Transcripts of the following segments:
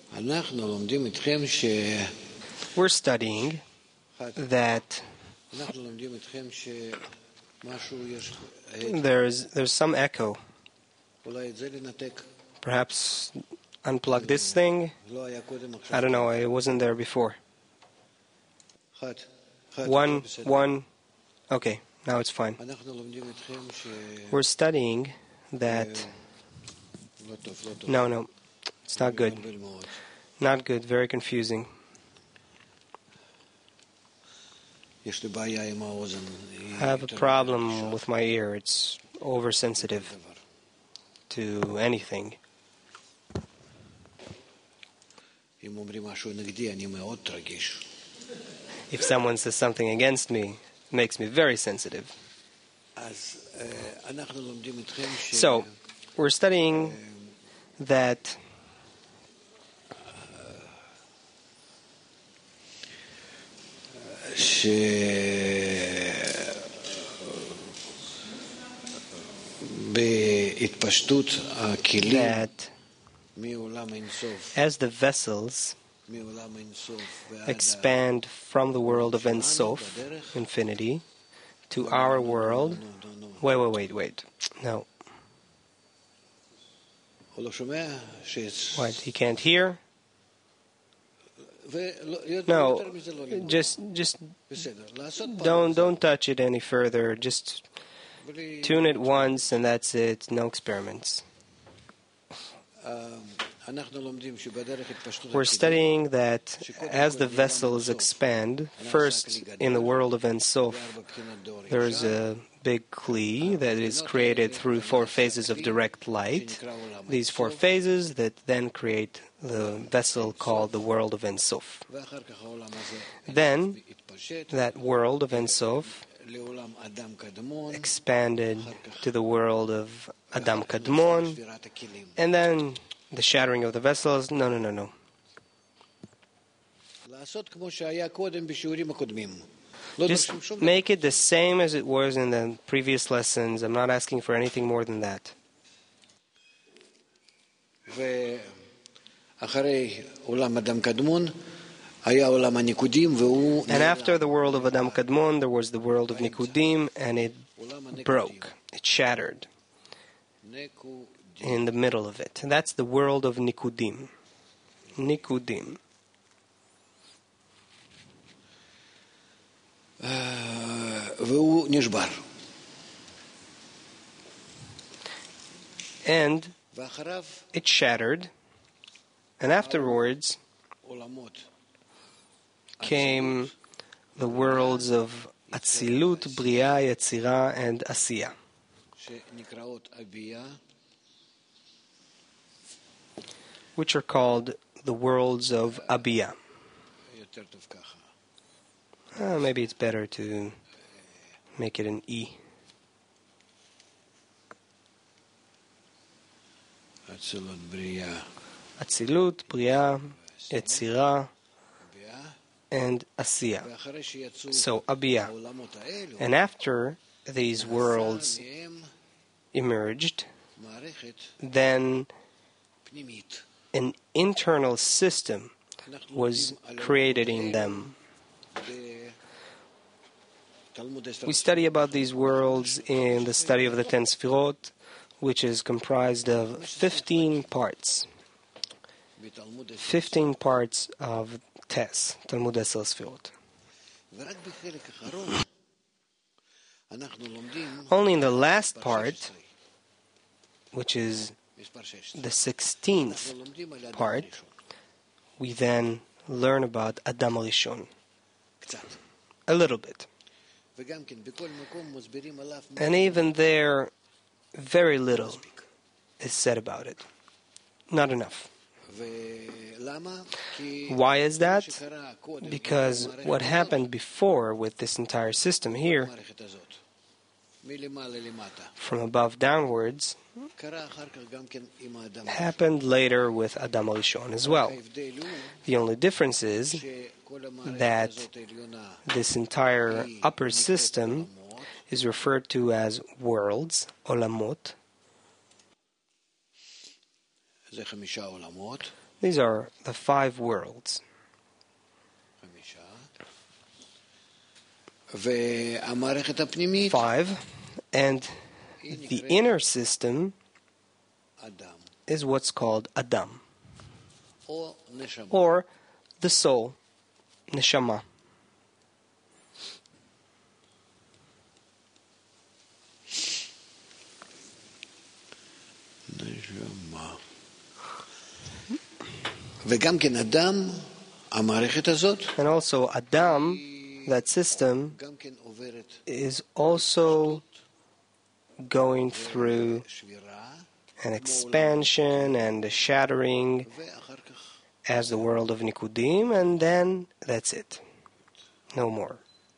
We're studying that there's some echo. Perhaps unplug this thing. I don't know, it wasn't there before. One. Okay, now it's fine. We're studying that... No, it's not good. Not good, very confusing. I have a problem with my ear. It's oversensitive to anything. If someone says something against me, it makes me very sensitive. So, we're studying that as the vessels expand from the world of Ein Sof, infinity, to our world... Wait. No. What, he can't hear? No, just don't touch it any further. Just tune it once and that's it. No experiments. We're studying that as the vessels expand, first in the world of Ein Sof, there's a big Kli that is created through 4 phases of direct light. These 4 phases that then create the vessel called the world of Ein Sof. Then, that world of Ein Sof expanded to the world of Adam Kadmon, and then the shattering of the vessels. No. Just make it the same as it was in the previous lessons. I'm not asking for anything more than that. And after the world of Adam Kadmon, there was the world of Nikudim, and it broke. It shattered in the middle of it. And that's the world of Nikudim. Nikudim. And it shattered, and afterwards came the worlds of Atzilut, Bria, Yetzira, and Asiya, which are called the worlds of Abiyah. Maybe it's better to make it an E. Atzilut, Bria, Yetzira, and Asiya. So, Abiyah. And after these worlds emerged, then an internal system was created in them. We study about these worlds in the study of the 10 Sfirot, which is comprised of 15 parts. 15 parts of Tes, Talmud 10 Sfirot. Only in the last part, which is the 16th part, we then learn about Adam Rishon. A little bit. And even there, very little is said about it. Not enough. Why is that? Because what happened before with this entire system here, from above downwards, happened later with Adam Rishon as well. The only difference is that this entire upper system is referred to as worlds, olamot. These are the 5 worlds. Five, and the inner system is what's called Adam, or the soul, Neshama. And also Adam, that system, is also going through an expansion and a shattering as the world of Nikudim, and then that's it. No more.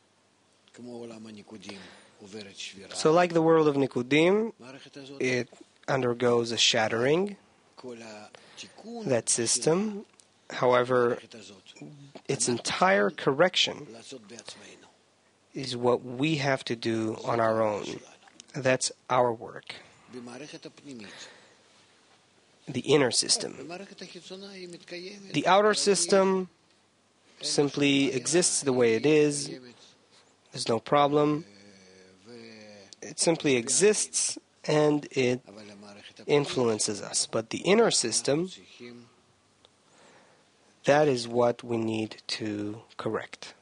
So like the world of Nikudim, it undergoes a shattering, that system. However, its entire correction is what we have to do on our own. That's our work. The inner system. The outer system simply exists the way it is. There's no problem. It simply exists and it influences us. But the inner system, that is what we need to correct.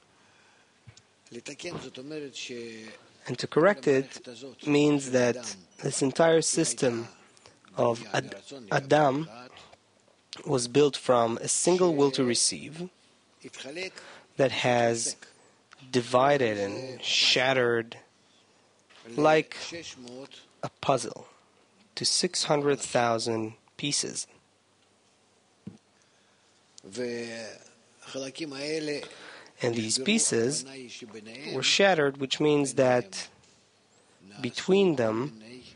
And to correct it means that this entire system of Adam was built from a single will to receive that has divided and shattered like a puzzle to 600,000 pieces. And these pieces were shattered, which means that between them,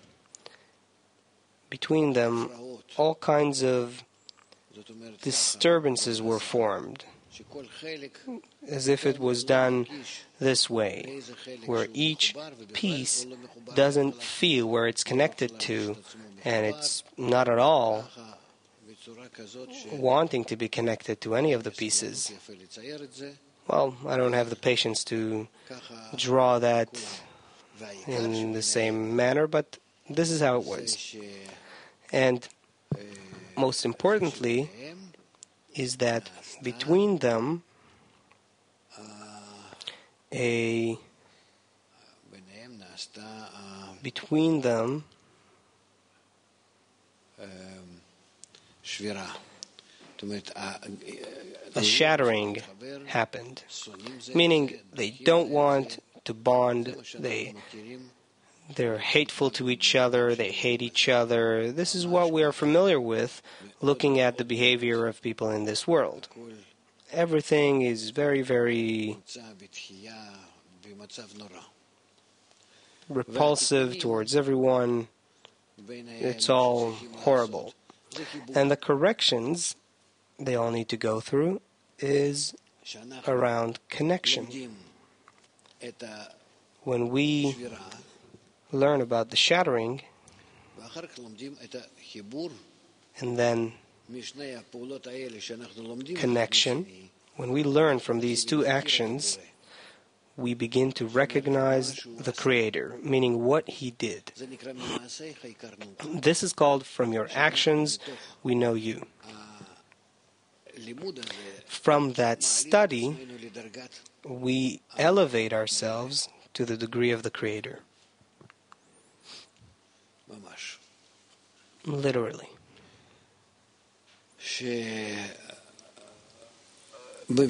all kinds of disturbances were formed, as if it was done this way, where each piece doesn't feel where it's connected to, and it's not at all wanting to be connected to any of the pieces. Well, I don't have the patience to draw that in the same manner, but this is how it was. And most importantly is that between them a shattering happened, meaning they don't want to bond, they're hateful to each other, they hate each other. This is what we are familiar with looking at the behavior of people in this world. Everything is very, very repulsive towards everyone. It's all horrible. And the corrections they all need to go through is around connection. When we learn about the shattering, and then connection, when we learn from these two actions, we begin to recognize the Creator, meaning what He did. This is called, from your actions, we know you. From that study, we elevate ourselves to the degree of the Creator. Literally. We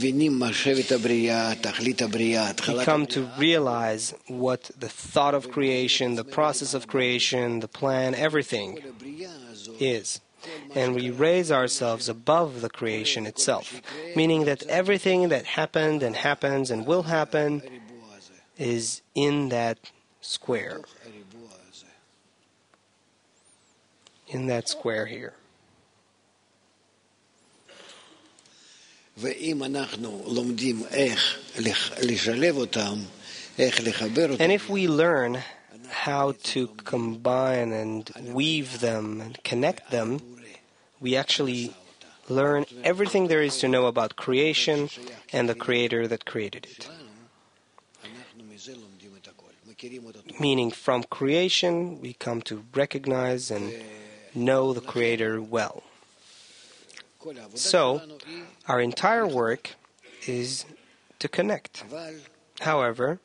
come to realize what the thought of creation, the process of creation, the plan, everything is. And we raise ourselves above the creation itself, meaning that everything that happened and happens and will happen is in that square. In that square here. And if we learn how to combine and weave them and connect them, we actually learn everything there is to know about creation and the Creator that created it. Meaning, from creation, we come to recognize and know the Creator well. So, our entire work is to connect. However,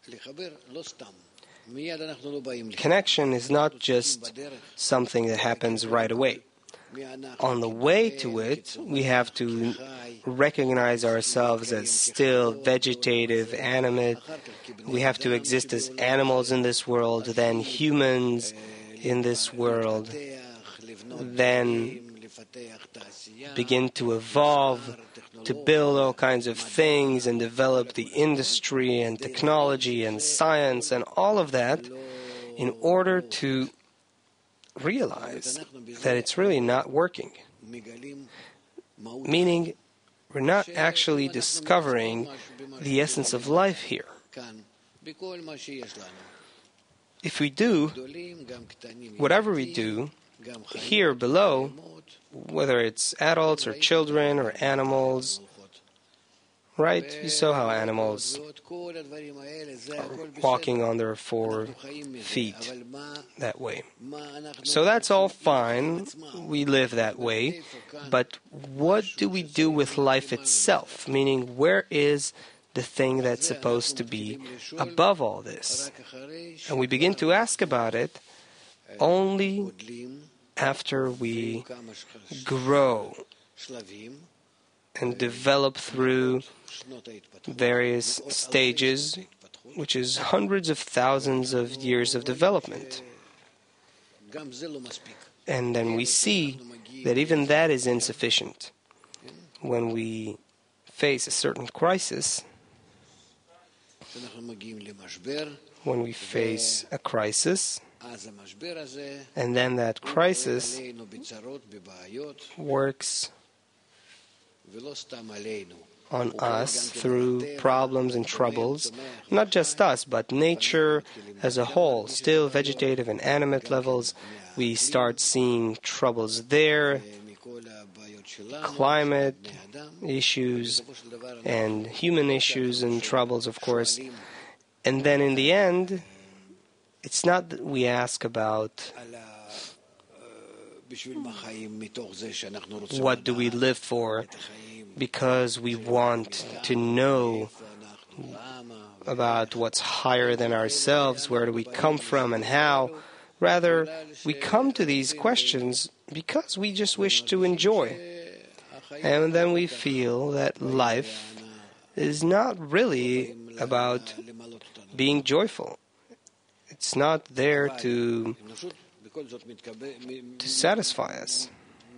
connection is not just something that happens right away. On the way to it, we have to recognize ourselves as still vegetative, animate. We have to exist as animals in this world, then humans in this world, then begin to evolve, to build all kinds of things and develop the industry and technology and science and all of that in order to realize that it's really not working. Meaning, we're not actually discovering the essence of life here. If we do, whatever we do, here below, whether it's adults or children or animals, right? You saw how animals are walking on their 4 feet that way. So that's all fine. We live that way. But what do we do with life itself? Meaning, where is the thing that's supposed to be above all this? And we begin to ask about it only after we grow and develop through various stages, which is hundreds of thousands of years of development. And then we see that even that is insufficient. When we face a certain crisis, when we face a crisis, and then that crisis works on us through problems and troubles, not just us, but nature as a whole, still vegetative and animate levels. We start seeing troubles there, climate issues and human issues and troubles, of course. And then in the end, it's not that we ask about what do we live for because we want to know about what's higher than ourselves, where do we come from and how. Rather, we come to these questions because we just wish to enjoy. And then we feel that life is not really about being joyful. It's not there to satisfy us.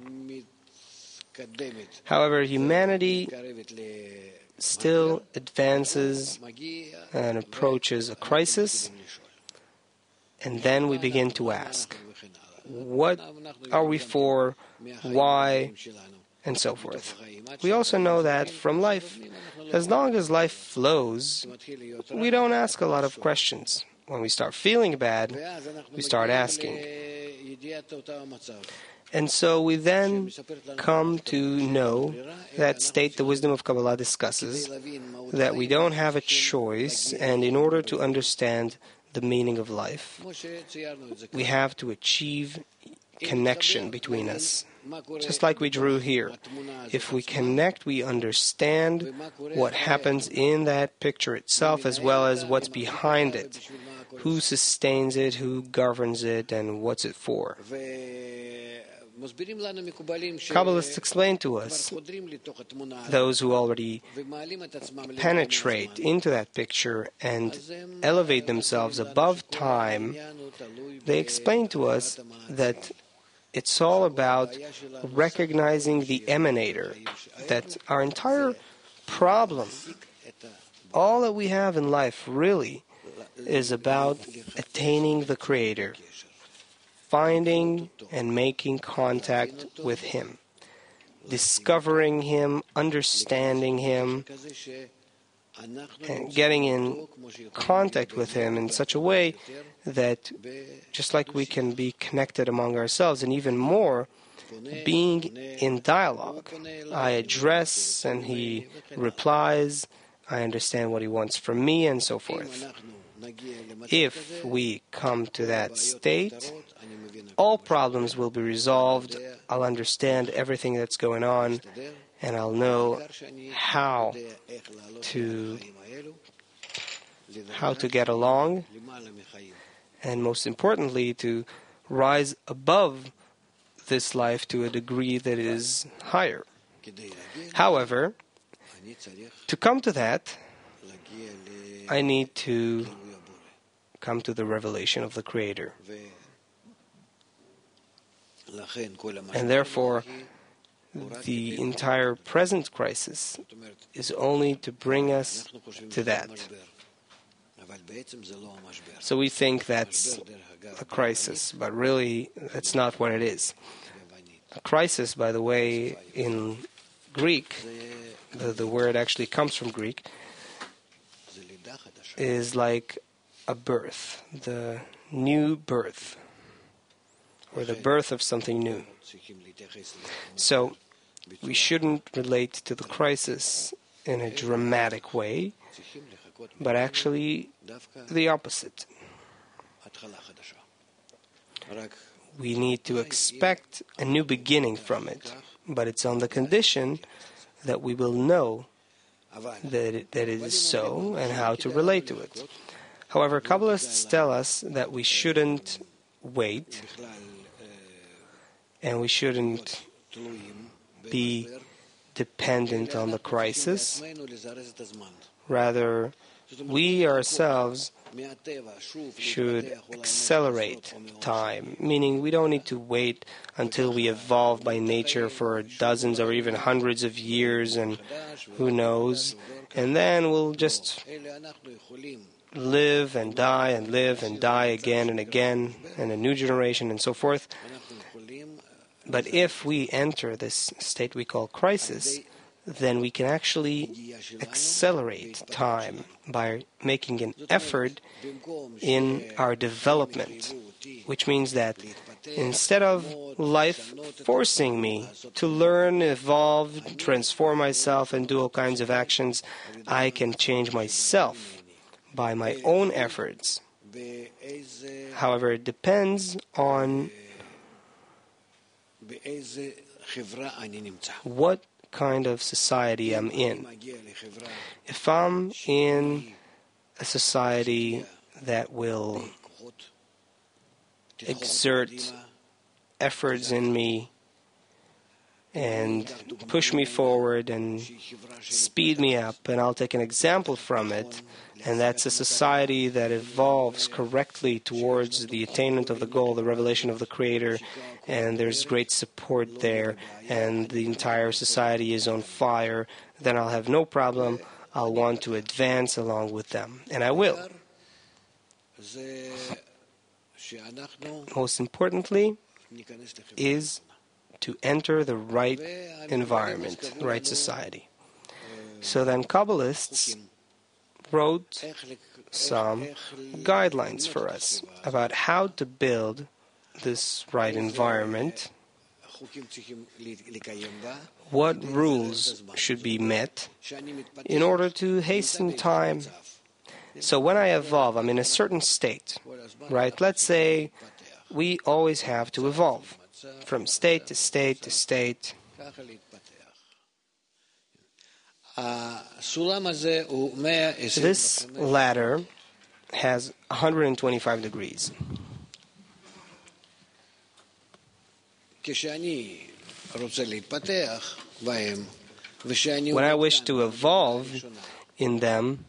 However, humanity still advances and approaches a crisis, and then we begin to ask, what are we for, why, and so forth. We also know that from life, as long as life flows, we don't ask a lot of questions. When we start feeling bad, we start asking. And so we then come to know that state the wisdom of Kabbalah discusses, that we don't have a choice, and in order to understand the meaning of life, we have to achieve connection between us. Just like we drew here. If we connect, we understand what happens in that picture itself as well as what's behind it. Who sustains it, who governs it, and what's it for. Kabbalists explain to us, those who already penetrate into that picture and elevate themselves above time, they explain to us that it's all about recognizing the emanator, that our entire problem, all that we have in life really is about attaining the Creator, finding and making contact with Him, discovering Him, understanding Him, and getting in contact with Him in such a way that just like we can be connected among ourselves, and even more, being in dialogue. I address and he replies. I understand what he wants from me and so forth. If we come to that state, all problems will be resolved. I'll understand everything that's going on, and I'll know how to get along, and most importantly, to rise above this life to a degree that is higher. However, to come to that, I need to come to the revelation of the Creator. And therefore, the entire present crisis is only to bring us to that. So we think that's a crisis, but really that's not what it is. A crisis, by the way, in Greek, the word actually comes from Greek, is like a birth, the new birth, or the birth of something new. So we shouldn't relate to the crisis in a dramatic way, but actually the opposite. We need to expect a new beginning from it, but it's on the condition that we will know that it is so and how to relate to it. However, Kabbalists tell us that we shouldn't wait and we shouldn't be dependent on the crisis. Rather, we ourselves should accelerate time, meaning we don't need to wait until we evolve by nature for dozens or even hundreds of years and who knows, and then we'll just live and die and live and die again and again, and a new generation and so forth. But if we enter this state we call crisis, then we can actually accelerate time by making an effort in our development, which means that instead of life forcing me to learn, evolve, transform myself, and do all kinds of actions, I can change myself by my own efforts. However, it depends on what kind of society I'm in. If I'm in a society that will exert efforts in me and push me forward and speed me up, and I'll take an example from it, and that's a society that evolves correctly towards the attainment of the goal, the revelation of the Creator, and there's great support there, and the entire society is on fire, then I'll have no problem. I'll want to advance along with them, and I will. Most importantly is to enter the right environment, right society. So then Kabbalists wrote some guidelines for us about how to build this right environment, what rules should be met in order to hasten time. So when I evolve, I'm in a certain state, right? Let's say we always have to evolve from state to state to state. This ladder has 125 degrees. When I wish to evolve in them,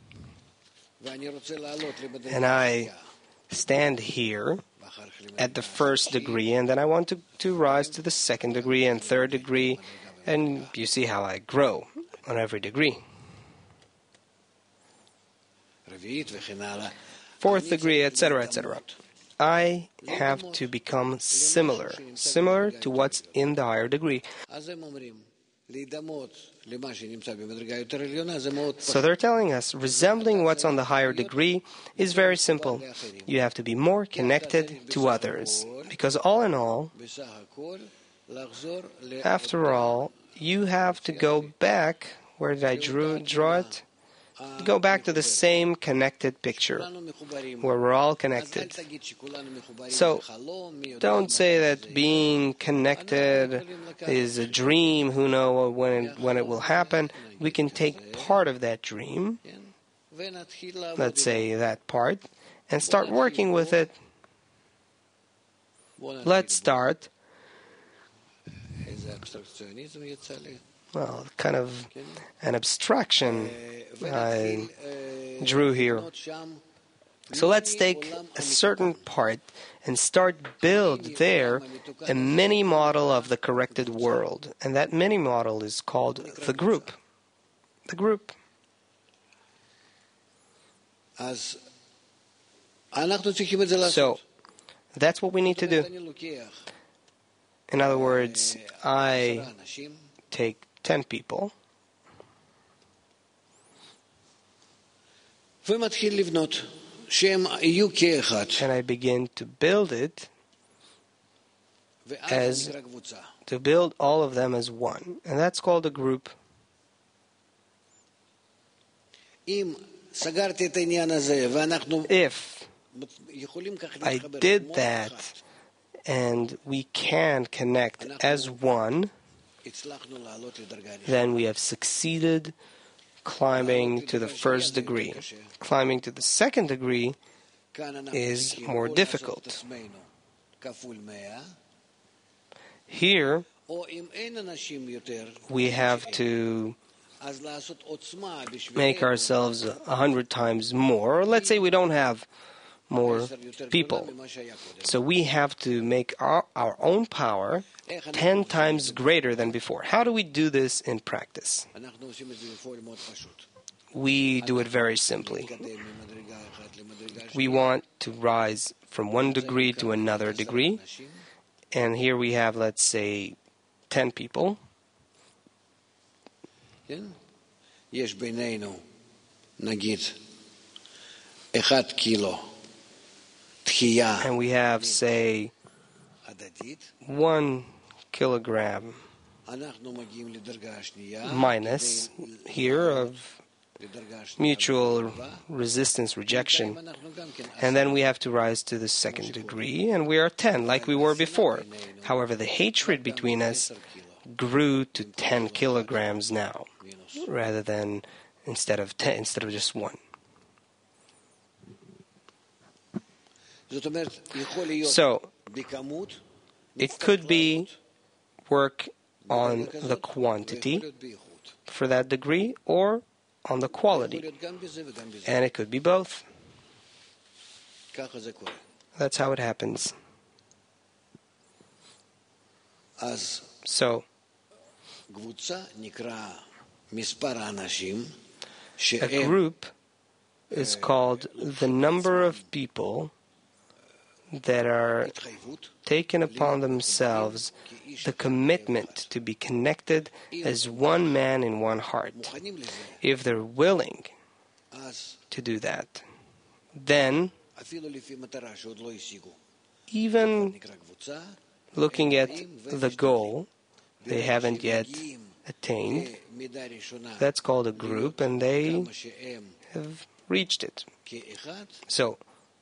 and I stand here at the first degree, and then I want to rise to the second degree and third degree, and you see how I grow on every degree. Fourth degree, etc., etc. I have to become similar to what's in the higher degree. So they're telling us resembling what's on the higher degree is very simple. You have to be more connected to others, because all in all, After all, you have to go back. Where did I draw it? Go back to the same connected picture, where we're all connected. So, don't say that being connected is a dream, who knows when it will happen. We can take part of that dream, let's say that part, and start working with it. Let's start. Well, kind of an abstraction I drew here. So let's take a certain part and start build there a mini model of the corrected world. And that mini model is called the group. The group. So that's what we need to do. In other words, I take 10 people and I begin to build it to build all of them as one. And that's called a group. If I did that and we can connect as one, then we have succeeded climbing to the first degree. Climbing to the second degree is more difficult. Here, we have to make ourselves 100 times more. Or let's say we don't have more people. So we have to make our own power 10 times greater than before. How do we do this in practice? We do it very simply. We want to rise from one degree to another degree. And here we have, let's say, 10 people. And we have, say, 1 kilogram minus here of mutual resistance rejection. And then we have to rise to the second degree, and we are 10, like we were before. However, the hatred between us grew to 10 kilograms now, rather than instead of just 1. So, it could be work on the quantity for that degree or on the quality. And it could be both. That's how it happens. So, a group is called the number of people that are taken upon themselves the commitment to be connected as one man in one heart. If they're willing to do that, then even looking at the goal they haven't yet attained, that's called a group, and they have reached it. So,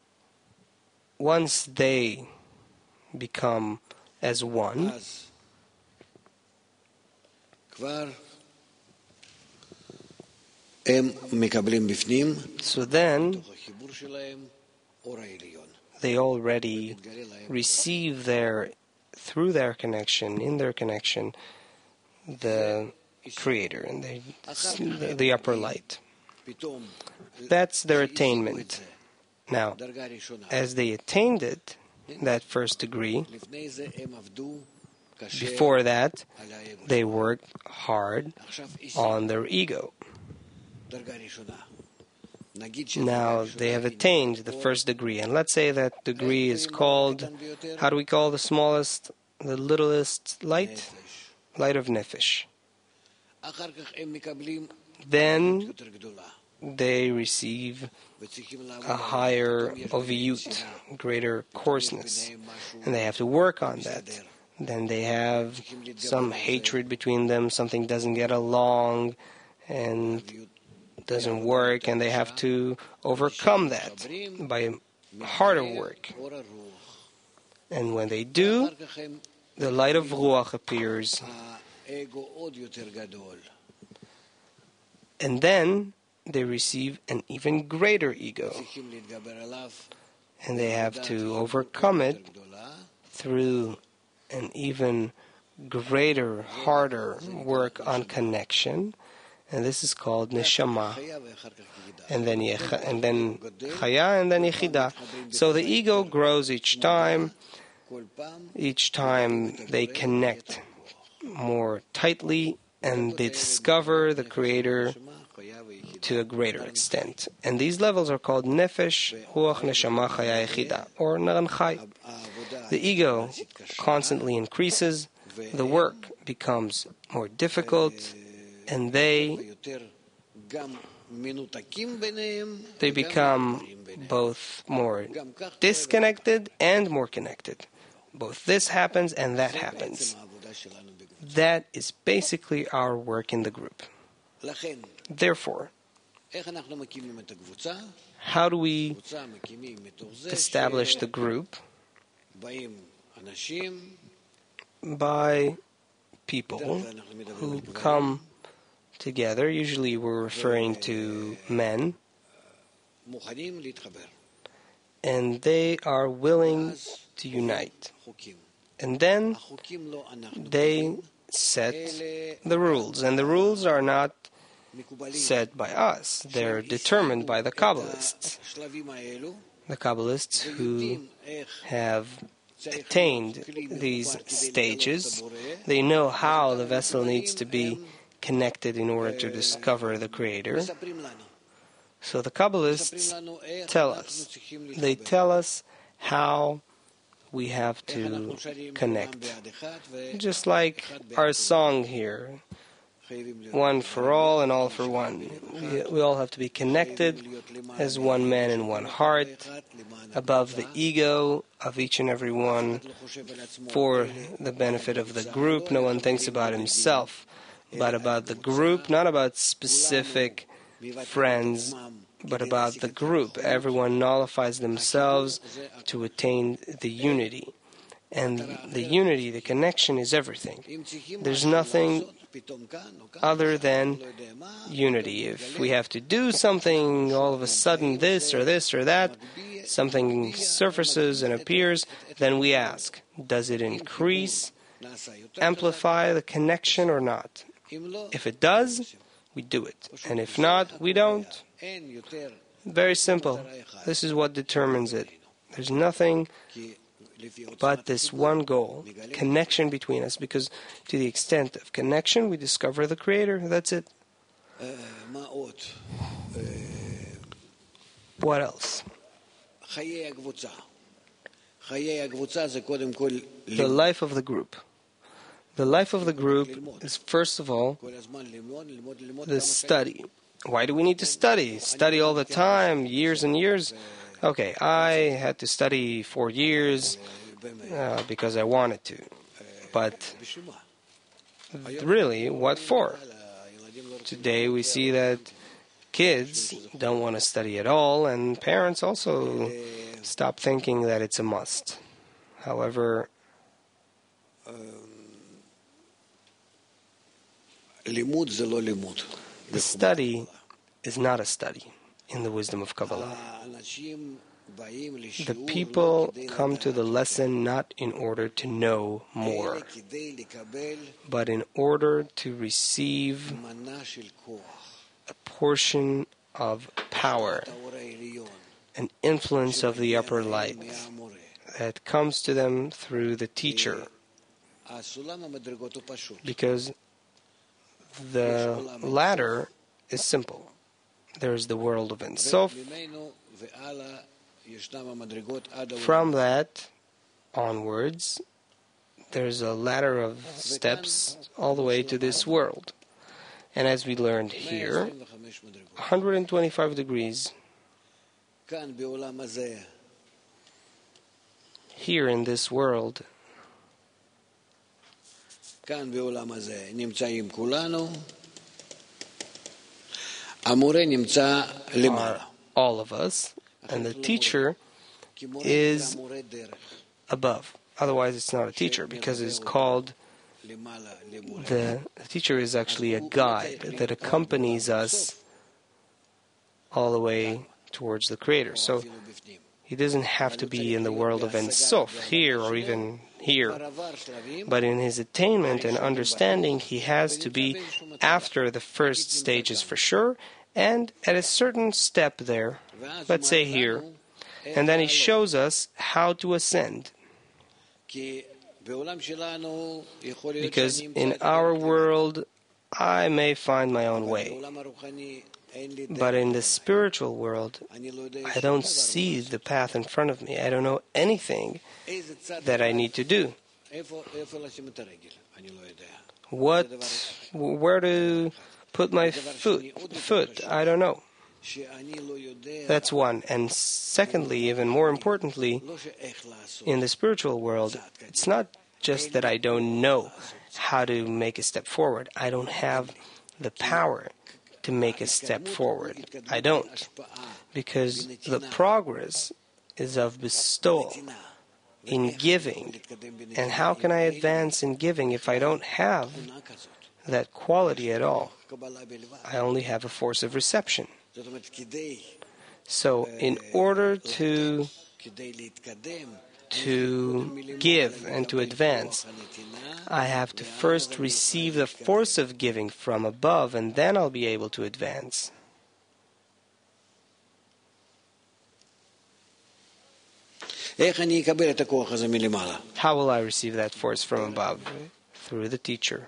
once they become as one, so then they already receive through their connection, in their connection, the Creator and the upper light. That's their attainment. Now, as they attained it, that first degree, before that, they worked hard on their ego. Now they have attained the first degree, and let's say that degree is called, how do we call the smallest, the littlest light? Light of Nefesh. Then they receive a higher oviyut, greater coarseness, and they have to work on that. then they have some hatred between them, something doesn't get along and doesn't work, and they have to overcome that by harder work. And when they do, the light of Ruach appears. And then they receive an even greater ego. And they have to overcome it through an even greater, harder work on connection. And this is called neshama. And then chaya, and then yechida. So the ego grows each time. Each time they connect more tightly and they discover the Creator to a greater extent. And these levels are called nefesh, ruach, neshama, chaya, yechida, or naran chai. The ego constantly increases, the work becomes more difficult, and they become both more disconnected and more connected. Both this happens and that happens. That is basically our work in the group. Therefore, how do we establish the group? By people who come together. Usually we're referring to men. And they are willing to unite. And then they set the rules. And the rules are not set by us. They're determined by the Kabbalists. The Kabbalists who have attained these stages, they know how the vessel needs to be connected in order to discover the Creator. So the Kabbalists tell us. They tell us how we have to connect. Just like our song here, one for all and all for one. We all have to be connected as one man and one heart, above the ego of each and every one, for the benefit of the group. No one thinks about himself, but about the group, not about specific friends, but about the group. Everyone nullifies themselves to attain the unity. And the unity, the connection, is everything. There's nothing other than unity. If we have to do something, all of a sudden this or that, something surfaces and appears, then we ask, does it increase, amplify the connection or not? If it does, we do it. And if not, we don't. Very simple. This is what determines it. There's nothing but this one goal, connection between us, because to the extent of connection, we discover the Creator. That's it. What else? The life of the group. The life of the group is, first of all, the study. Why do we need to study? Study all the time, years and years. Okay, I had to study 4 years because I wanted to. But really, what for? Today we see that kids don't want to study at all, and parents also stop thinking that it's a must. However, the study is not a study in the wisdom of Kabbalah. The people come to the lesson not in order to know more, but in order to receive a portion of power, an influence of the upper light that comes to them through the teacher. Because the ladder is simple. There is the world of Ein Sof. From that onwards, there's a ladder of steps all the way to this world. And as we learned here, 125 degrees here in this world כאן בעולם הזה נמצאים כולנו. המורה נמצא למעלה. All of us, and the teacher is above. Otherwise, it's not a teacher, because it's called, the teacher is actually a guide that accompanies us all the way towards the Creator. So he doesn't have to be in the world of Ein Sof, here or even here. But in his attainment and understanding, he has to be after the first stages for sure, and at a certain step there, let's say here, and then he shows us how to ascend. Because in our world, I may find my own way. But in the spiritual world, I don't see the path in front of me. I don't know anything that I need to do. Where to put my foot, I don't know. That's one. And secondly, even more importantly, in the spiritual world, it's not just that I don't know how to make a step forward. I don't have the power to make a step forward. I don't. Because the progress is of bestowal, in giving. And how can I advance in giving if I don't have that quality at all? I only have a force of reception. So, in order to give and to advance, I have to first receive the force of giving from above, and then I'll be able to advance. How will I receive that force from above? Through the teacher.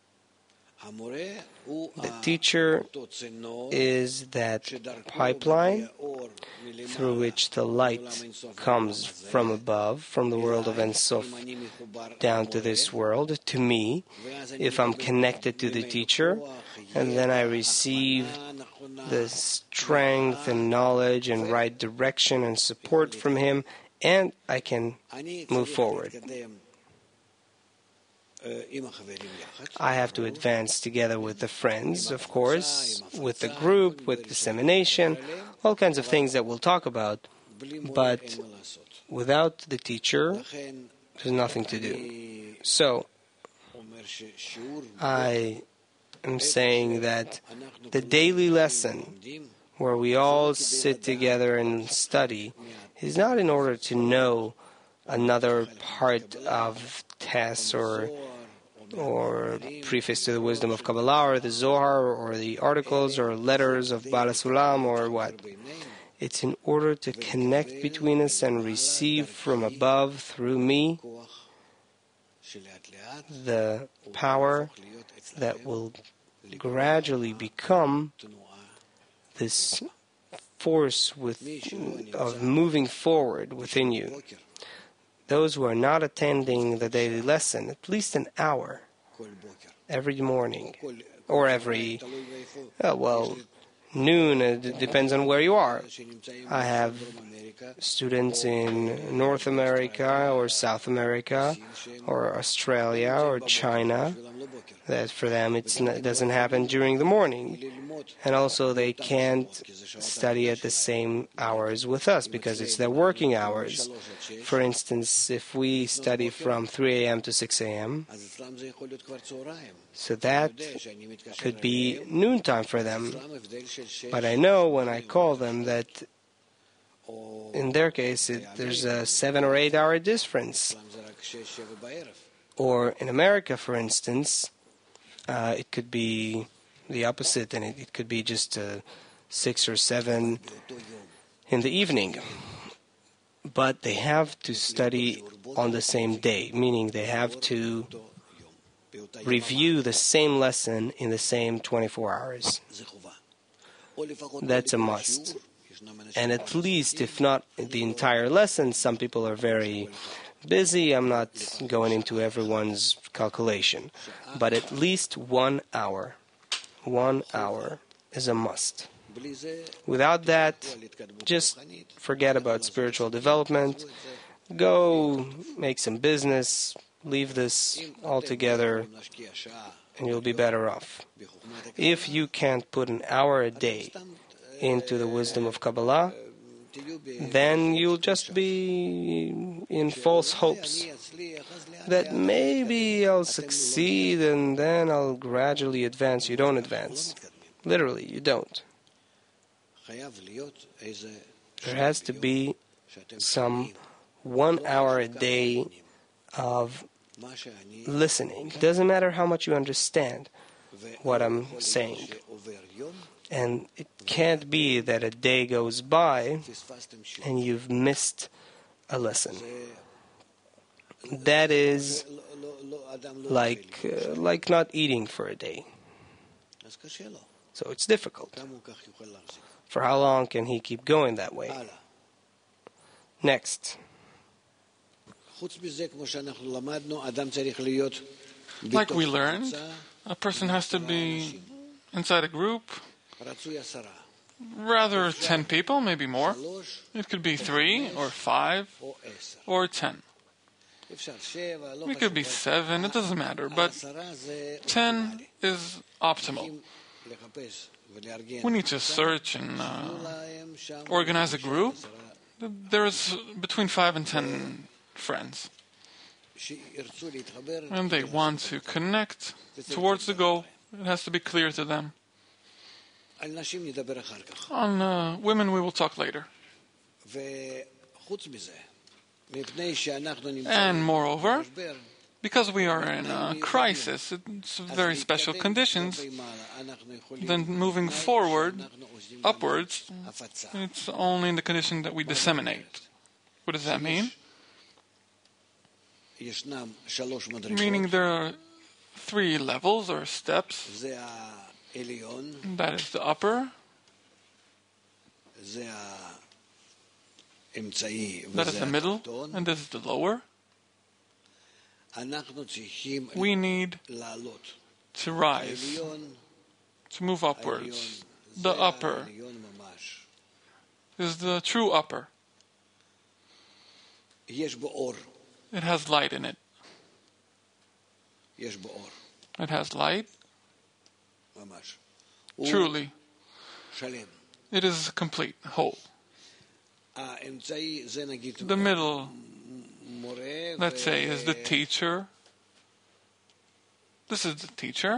The teacher is that pipeline through which the light comes from above, from the world of Ein Sof down to this world, to me, if I'm connected to the teacher, and then I receive the strength and knowledge and right direction and support from him, and I can move forward. I have to advance together with the friends, of course, with the group, with dissemination, all kinds of things that we'll talk about. But without the teacher, there's nothing to do. So, I am saying that the daily lesson, where we all sit together and study, is not in order to know another part of tests or preface to the wisdom of Kabbalah, or the Zohar, or the articles or letters of Baal HaSulam, or what. It's in order to connect between us and receive from above, through me, the power that will gradually become this force of moving forward within you. Those who are not attending the daily lesson, at least an hour every morning, or every, noon, it depends on where you are. I have students in North America, or South America, or Australia, or China, that for them it doesn't happen during the morning. And also they can't study at the same hours with us because it's their working hours. For instance, if we study from 3 a.m. to 6 a.m., so that could be noontime for them. But I know when I call them that in their case there's a 7 or 8 hour difference. Or in America, for instance, it could be the opposite, and it could be just 6 or 7 in the evening. But they have to study on the same day, meaning they have to review the same lesson in the same 24 hours. That's a must. And at least, if not the entire lesson, some people are very busy. I'm not going into everyone's calculation. But at least 1 hour. 1 hour is a must. Without that, just forget about spiritual development. Go make some business, leave this altogether and you'll be better off. If you can't put an hour a day into the wisdom of Kabbalah, then you'll just be in false hopes that maybe I'll succeed and then I'll gradually advance. You don't advance. Literally, you don't. There has to be some 1 hour a day of listening. Doesn't matter how much you understand what I'm saying. And it can't be that a day goes by and you've missed a lesson. That is like not eating for a day. So it's difficult. For how long can he keep going that way? Next. Like we learned, a person has to be inside a group, rather 10 people, maybe more. It could be 3 or 5 or 10. It could be 7, it doesn't matter, but 10 is optimal. We need to search and organize a group. There's between 5 and 10 friends. And they want to connect towards the goal. It has to be clear to them. On women we will talk later. And moreover, because we are in a crisis, it's very special conditions, then moving forward, upwards, it's only in the condition that we disseminate. What does that mean? Meaning there are 3 levels or steps. That is the upper, that is the middle, and this is the lower. We need to rise, to move upwards. The upper is the true upper. It has light in it. It has light. Truly. It is complete, whole. The middle, let's say, is the teacher. This is the teacher.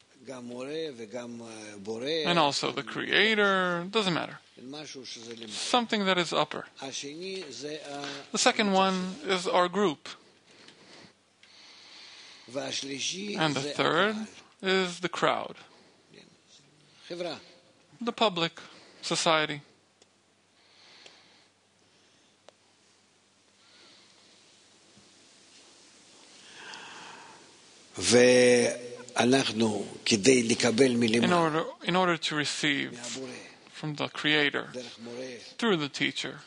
And also the creator. Doesn't matter. Something that is upper. The second one is our group. And the third is the crowd. The public, society. In order to receive from the Creator, through the teacher,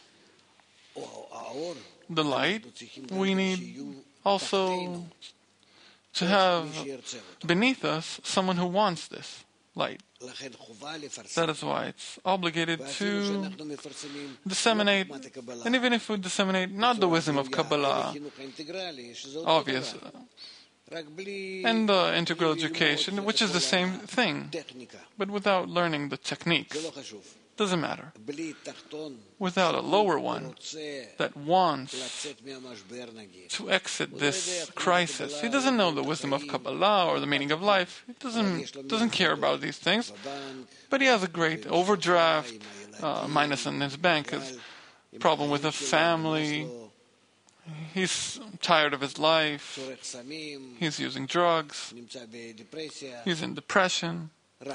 the light, we need also to have beneath us someone who wants this light. That is why it's obligated to disseminate, and even if we disseminate not the wisdom of Kabbalah, obvious, and the integral education, which is the same thing, but without learning the techniques. Doesn't matter. Without a lower one that wants to exit this crisis. He doesn't know the wisdom of Kabbalah or the meaning of life. He doesn't care about these things. But he has a great overdraft, minus in his bank, his problem with a family. He's tired of his life. He's using drugs. He's in depression.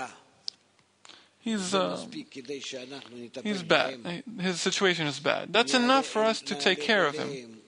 He's bad. His situation is bad. That's enough for us to take care of him.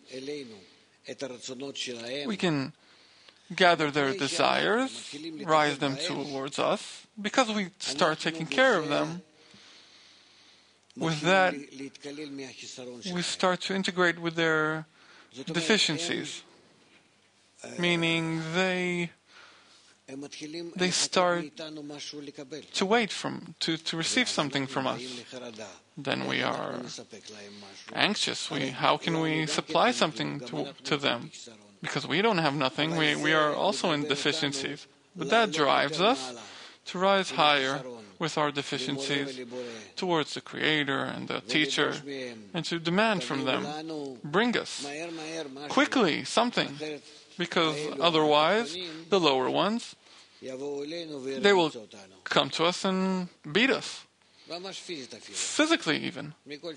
We can gather their desires, rise them towards us. Because we start taking care of them, with that, we start to integrate with their deficiencies. Meaning they they start to wait to receive something from us. Then we are anxious. How can we supply something to them? Because we don't have nothing. We are also in deficiencies. But that drives us to rise higher with our deficiencies towards the Creator and the Teacher, and to demand from them, bring us quickly something, because otherwise the lower ones, they will come to us and beat us, physically even.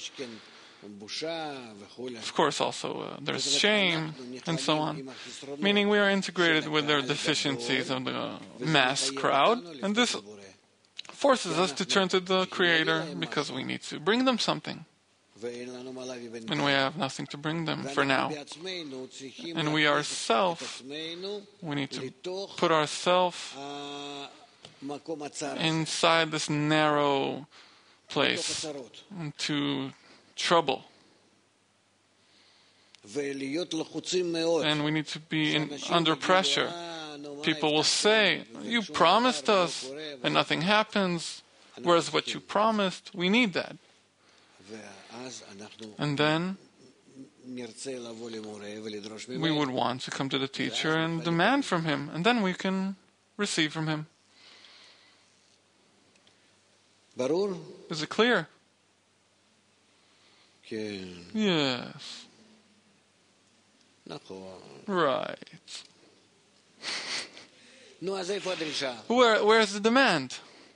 Of course, also there's shame and so on, meaning we are integrated with their deficiencies of the mass crowd, and this forces us to turn to the Creator because we need to bring them something. And we have nothing to bring them for now. And we ourselves, we need to put ourselves inside this narrow place into trouble. And we need to be under pressure. People will say, you promised us and nothing happens. Whereas what you promised, we need that. And then we would want to come to the teacher and demand from him, and then we can receive from him. Is it clear? Yes. Right. Where's the demand?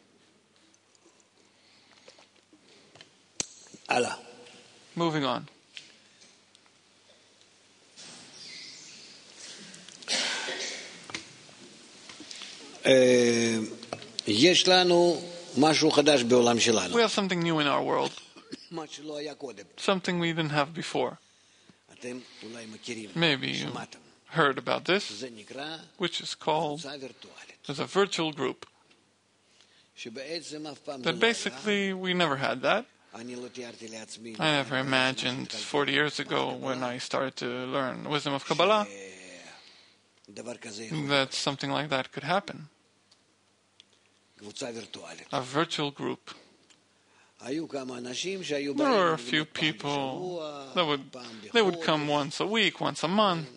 Moving on. We have something new in our world. Something we didn't have before. Maybe you heard about this, which is called as a virtual group. That basically we never had that. I never imagined 40 years ago when I started to learn wisdom of Kabbalah that something like that could happen. A virtual group. There were a few people that would come once a week, once a month.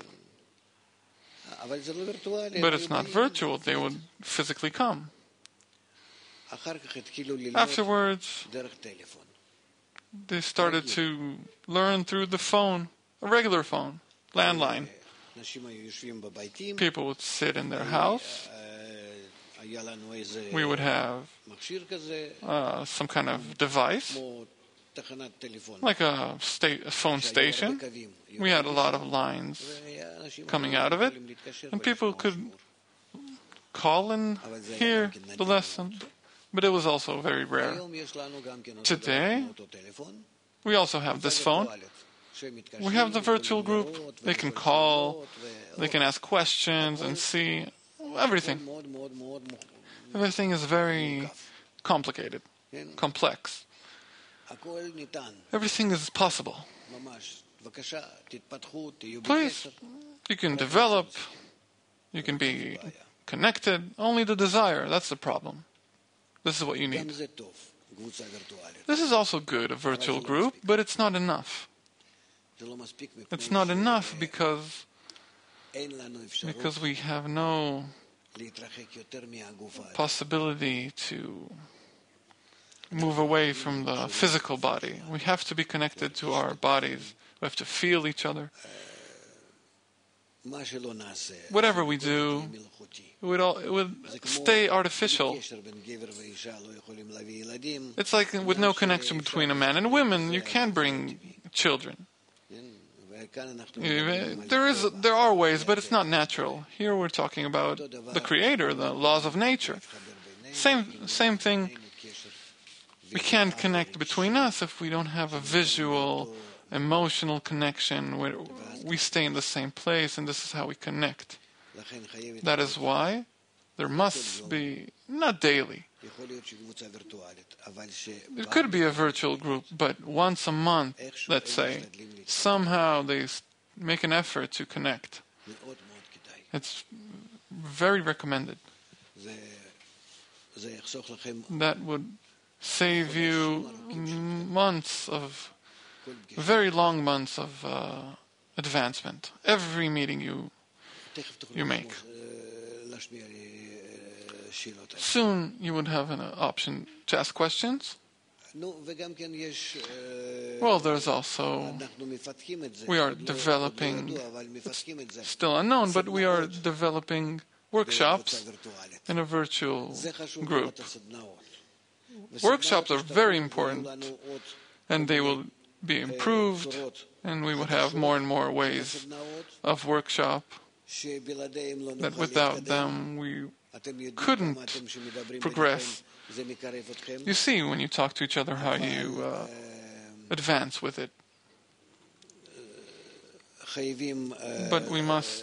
But it's not virtual, they would physically come. Afterwards, they started to learn through the phone, a regular phone, landline. People would sit in their house. We would have some kind of device, like a phone station. We had a lot of lines coming out of it, and people could call and hear the lesson. But it was also very rare. Today, we also have this phone. We have the virtual group. They can call, they can ask questions and see everything. Everything is very complicated, complex. Everything is possible. Please, you can develop, you can be connected. Only the desire, that's the problem. This is what you need. This is also good, a virtual group, but it's not enough. It's not enough because we have no possibility to move away from the physical body. We have to be connected to our bodies. We have to feel each other. Whatever we do, it would stay artificial. It's like with no connection between a man and women, you can't bring children. There are ways, but it's not natural. Here we're talking about the Creator, the laws of nature. Same thing. We can't connect between us if we don't have a visual, emotional connection where we stay in the same place, and this is how we connect. That is why there must be, not daily. It could be a virtual group, but once a month, let's say, somehow they make an effort to connect. It's very recommended. That would save you very long months of advancement. Every meeting you make. Soon you would have an option to ask questions. Well, there's also, we are developing, it's still unknown, but we are developing workshops in a virtual group. Workshops are very important, and they will be improved, and we would have more and more ways of workshop that without them we couldn't progress. You see when you talk to each other how you advance with it. But we must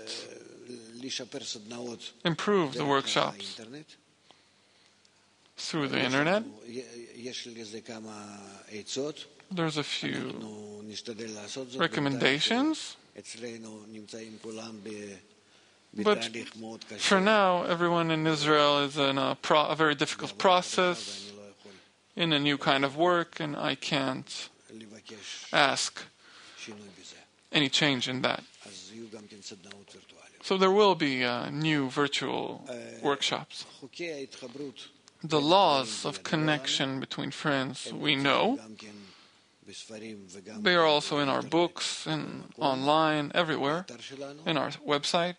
improve the workshops through the internet. There's a few recommendations. But for now, everyone in Israel is in a very difficult process, in a new kind of work, and I can't ask any change in that. So there will be new virtual workshops. The laws of connection between friends, we know. They are also in our books, and online, everywhere, in our website.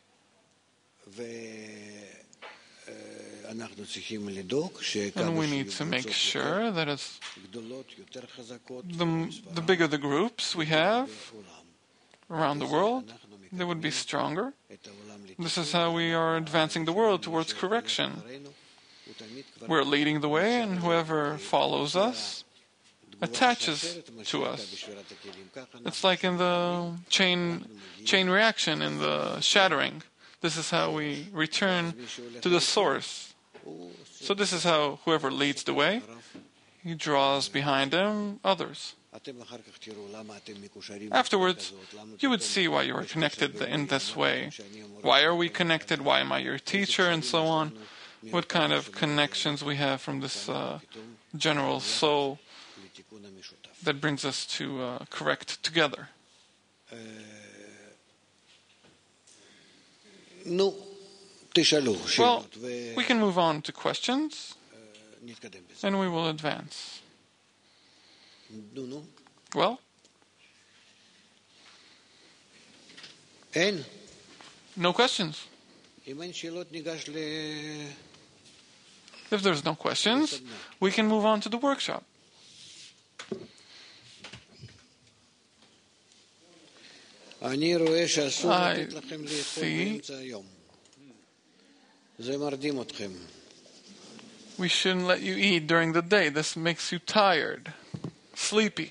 And we need to make sure that as the bigger the groups we have around the world, they would be stronger. This is how we are advancing the world towards correction. We're leading the way, and whoever follows us attaches to us. It's like in the chain reaction, in the shattering. This is how we return to the source. So this is how whoever leads the way, he draws behind him others. Afterwards, you would see why you are connected in this way. Why are we connected? Why am I your teacher? And so on. What kind of connections we have from this general soul that brings us to correct together. Well, we can move on to questions, and we will advance. Well? No questions. If there's no questions, we can move on to the workshop. I see. We shouldn't let you eat during the day. This makes you tired, sleepy.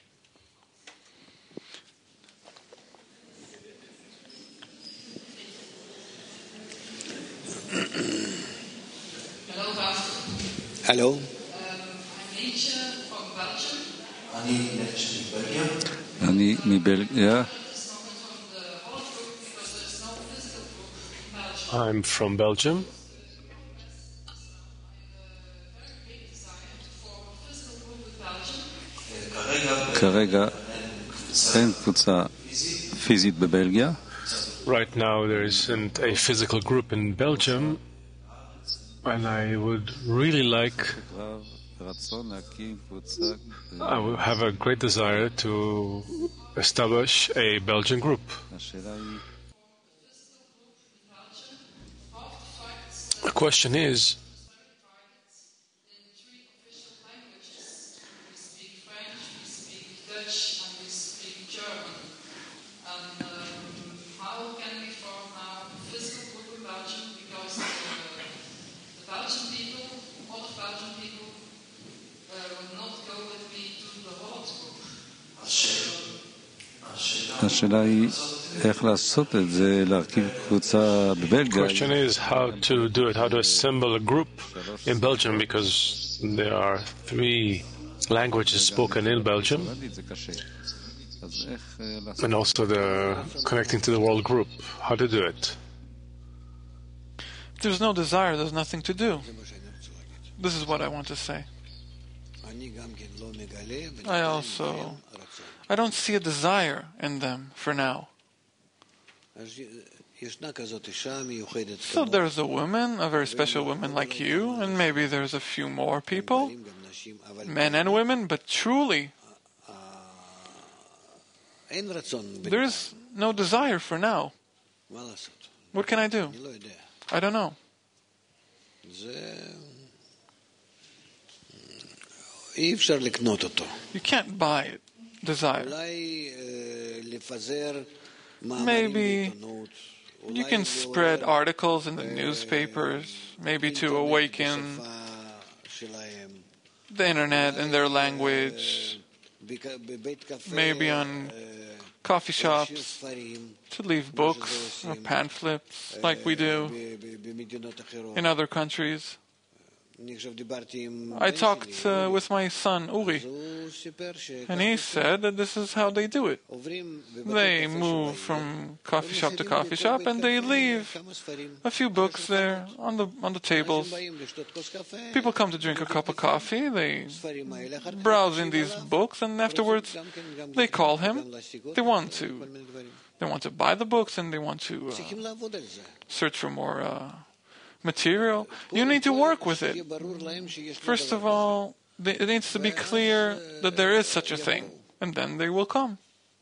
Hello. אני מבלגיה. I'm from Belgium. כרגע אין קבוצה פיזית בבלגיה. Right now there isn't a physical group in Belgium, and I would really like, I would have a great desire to establish a Belgian group. The question is, השאלה היא איך לעשות את זה, להרכיב קבוצה בבלגיה. The question is how to do it, how to assemble a group in Belgium, because there are 3 languages spoken in Belgium, and also the connecting to the world group. How to do it? there's no desire, there's nothing to do. This is what I want to say. I don't see a desire in them for now. So there's a woman, a very special woman like you, and maybe there's a few more people, men and women, but truly, there's no desire for now. What can I do? I don't know. You can't buy it, desire. Maybe you can spread articles in the newspapers, maybe to awaken the internet in their language, maybe on coffee shops, to leave books or pamphlets like we do in other countries. I talked with my son Uri, and he said that this is how they do it. They move from coffee shop to coffee shop, and they leave a few books there on the tables. People come to drink a cup of coffee, they browse in these books, and afterwards they call him. They want to buy the books, and they want to search for more material. You need to work with it. First of all, it needs to be clear that there is such a thing, and then they will come.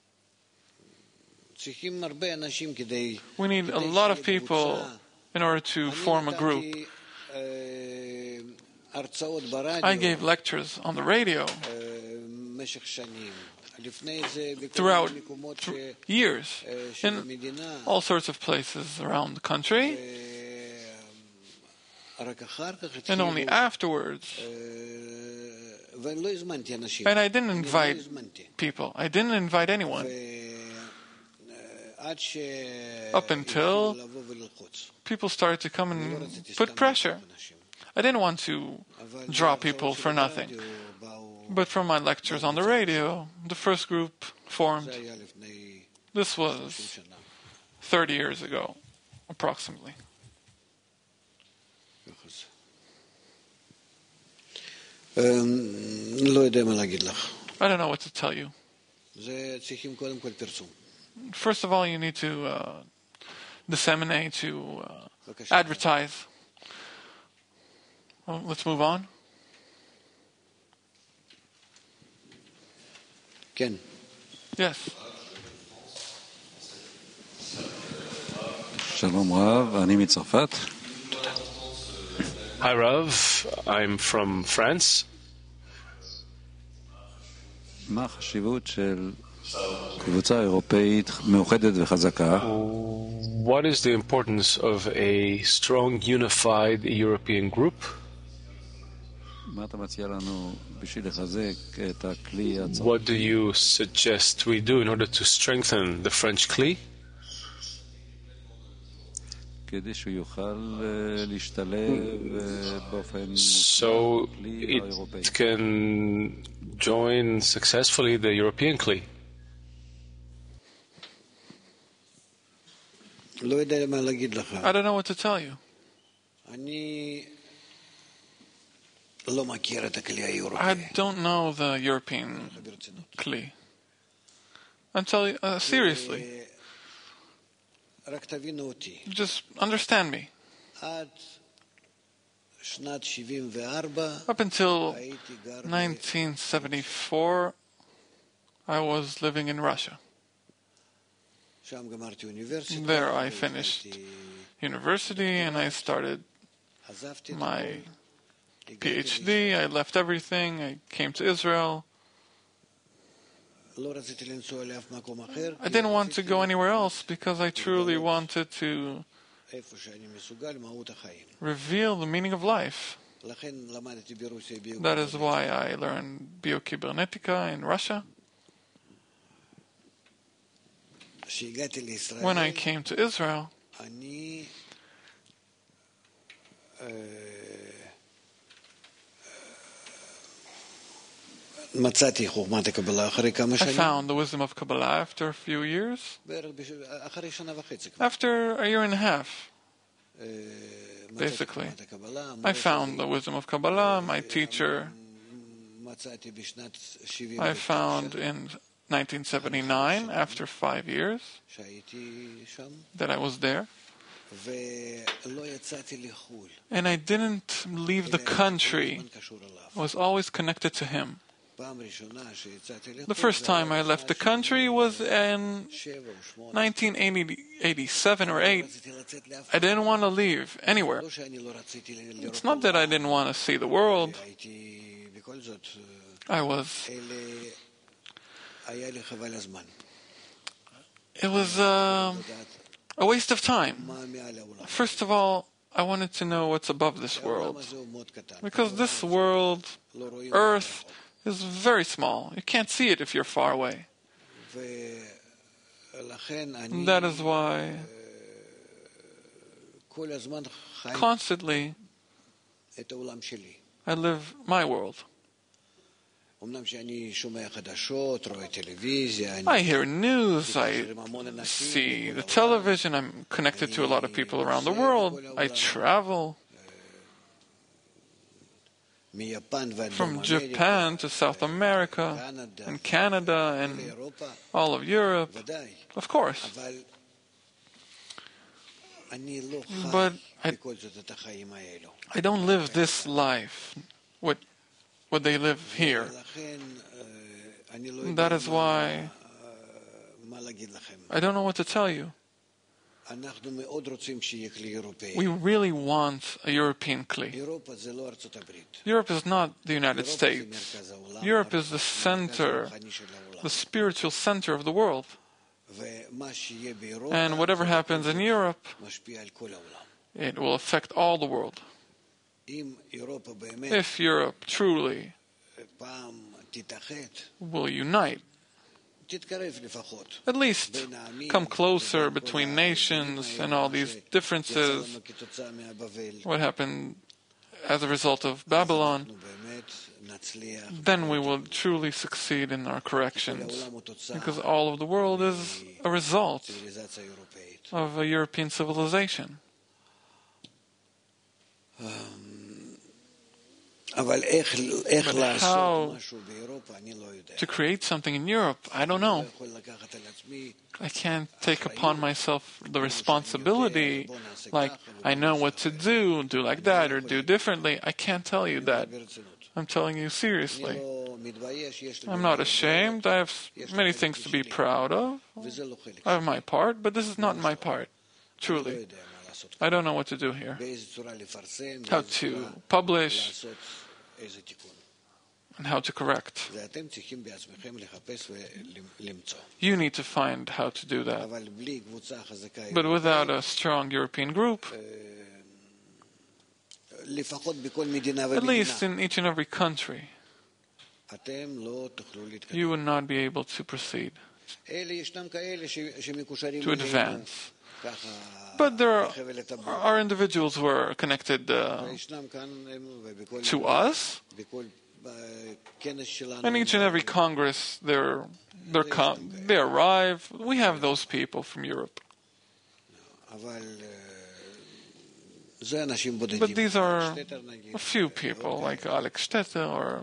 We need a lot of people in order to form a group. I gave lectures on the radio throughout years in all sorts of places around the country. And only afterwards. And I didn't invite people. I didn't invite anyone. Up until people started to come and put pressure. I didn't want to draw people for nothing. But from my lectures on the radio, the first group formed. This was 30 years ago, approximately. I don't know what to tell you. First of all, you need to disseminate, to advertise. Well, let's move on. Ken. Yes. Shalom Rav, אני מצרפת. Hi Rav, I'm from France. מה החשיבות של קבוצה אירופאית מאוחדת וחזקה? What is the importance of a strong, unified European group? מה אתה מציע לנו בשביל לחזק את הכלי הצרפתי? What do you suggest we do in order to strengthen the French Kli? כדי שהוא יוכל להשתלב באופן so it can join successfully the European Kli. I don't know what to tell you. I don't know the European Kli. I'm telling you, seriously. Just understand me. Up until 1974, I was living in Russia. There I finished university and I started my PhD. I left everything. I came to Israel. I didn't want to go anywhere else because I truly wanted to reveal the meaning of life. That is why I learned biokybernetica in Russia. When I came to Israel, I found the wisdom of Kabbalah after a few years. After a year and a half. basically. I found the wisdom of Kabbalah, my teacher I found in 1979, after 5 years that I was there. And I didn't leave the country. I was always connected to him. The first time I left the country was in 1987 or 8. I didn't want to leave anywhere. It's not that I didn't want to see the world. It was a waste of time. First of all, I wanted to know what's above this world. Because this world, Earth, is very small. You can't see it if you're far away. And that is why constantly I live my world. I hear news, I see the television, I'm connected to a lot of people around the world, I travel from Japan to South America and Canada and all of Europe, of course. But I don't live this life, what they live here. That is why I don't know what to tell you. We really want a European Kli. Europe is not the United States. Europe is the center, the spiritual center of the world. And whatever happens in Europe, it will affect all the world. If Europe truly will unite, at least come closer between nations and all these differences, what happened as a result of Babylon, then we will truly succeed in our corrections, because all of the world is a result of a European civilization. But how to create something in Europe, I don't know. I can't take upon myself the responsibility, like, I know what to do like that, or do differently. I can't tell you that. I'm telling you seriously. I'm not ashamed. I have many things to be proud of. I have my part, but this is not my part, truly. I don't know what to do here. How to publish and how to correct. You need to find how to do that. But without a strong European group, at least in each and every country, you would not be able to proceed, to advance. But there are individuals who are connected to us. In each and every Congress, they arrive. We have those people from Europe. But these are a few people, like Alex Stetter or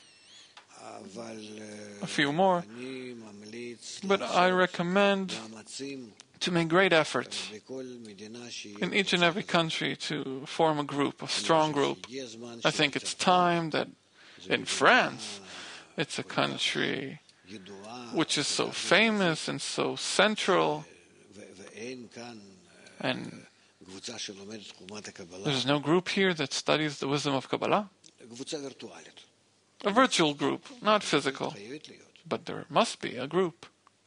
a few more. But I recommend to make great efforts in each and every country to form a group, a strong group. I think it's time that in France, it's a country which is so famous and so central, and there's no group here that studies the wisdom of Kabbalah. A virtual group, not physical, but there must be a group.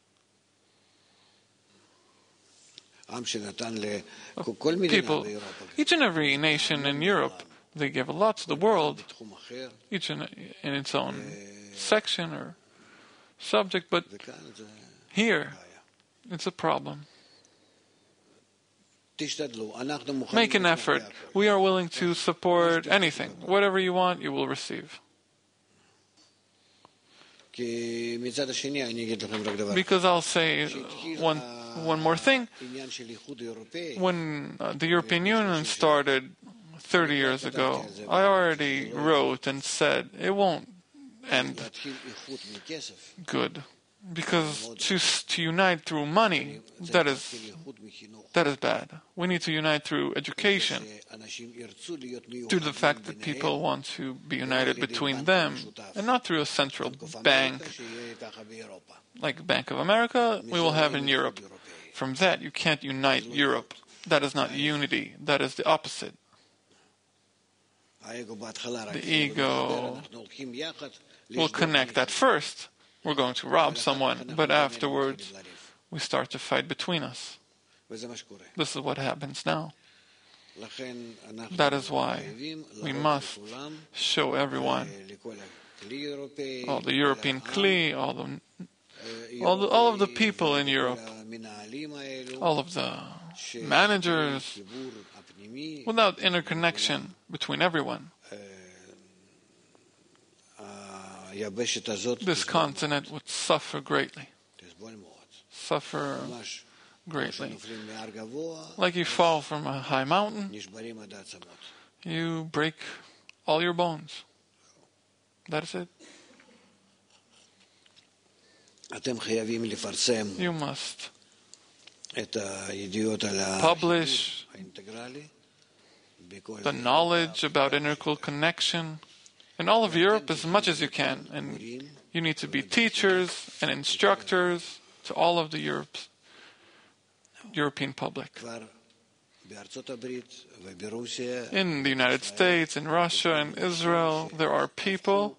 People, each and every nation in Europe, they give a lot to the world, each in its own section or subject, but here it's a problem. Make an effort. We are willing to support anything. Whatever you want, you will receive. Because I'll say one one more thing. When the European Union started 30 years ago, I already wrote and said it won't end good. Because to unite through money, that is bad. We need to unite through education, through the fact that people want to be united between them, and not through a central bank, like Bank of America, we will have in Europe. From that, you can't unite Europe. That is not unity. That is the opposite. The ego will connect at first. We're going to rob someone, but afterwards we start to fight between us. This is what happens now. That is why we must show everyone, all the European Kli, all of the people in Europe, all of the managers, without interconnection between everyone. This continent would suffer greatly. Suffer greatly. Like you fall from a high mountain, you break all your bones. That is it. You must publish the knowledge about integral connection in all of Europe as much as you can. And you need to be teachers and instructors to all of the European public. In the United States, in Russia, in Israel, there are people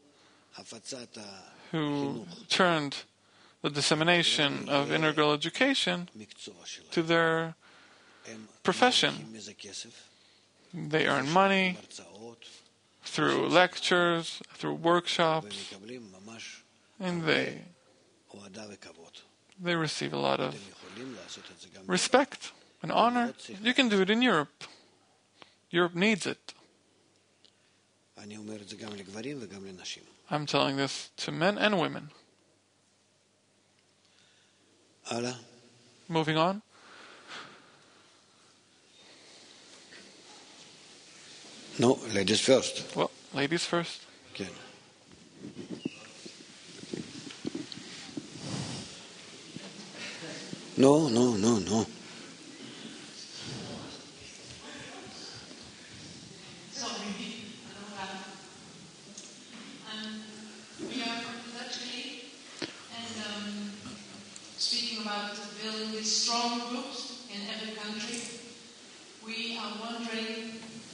who turned the dissemination of integral education to their profession. They earn money through lectures, through workshops, and they receive a lot of respect and honor. You can do it in Europe. Europe needs it. I'm telling this to men and women. Moving on. No, ladies first. Well, ladies first. Okay. No. We are from Dutch and speaking about building strong groups in every country, we are wondering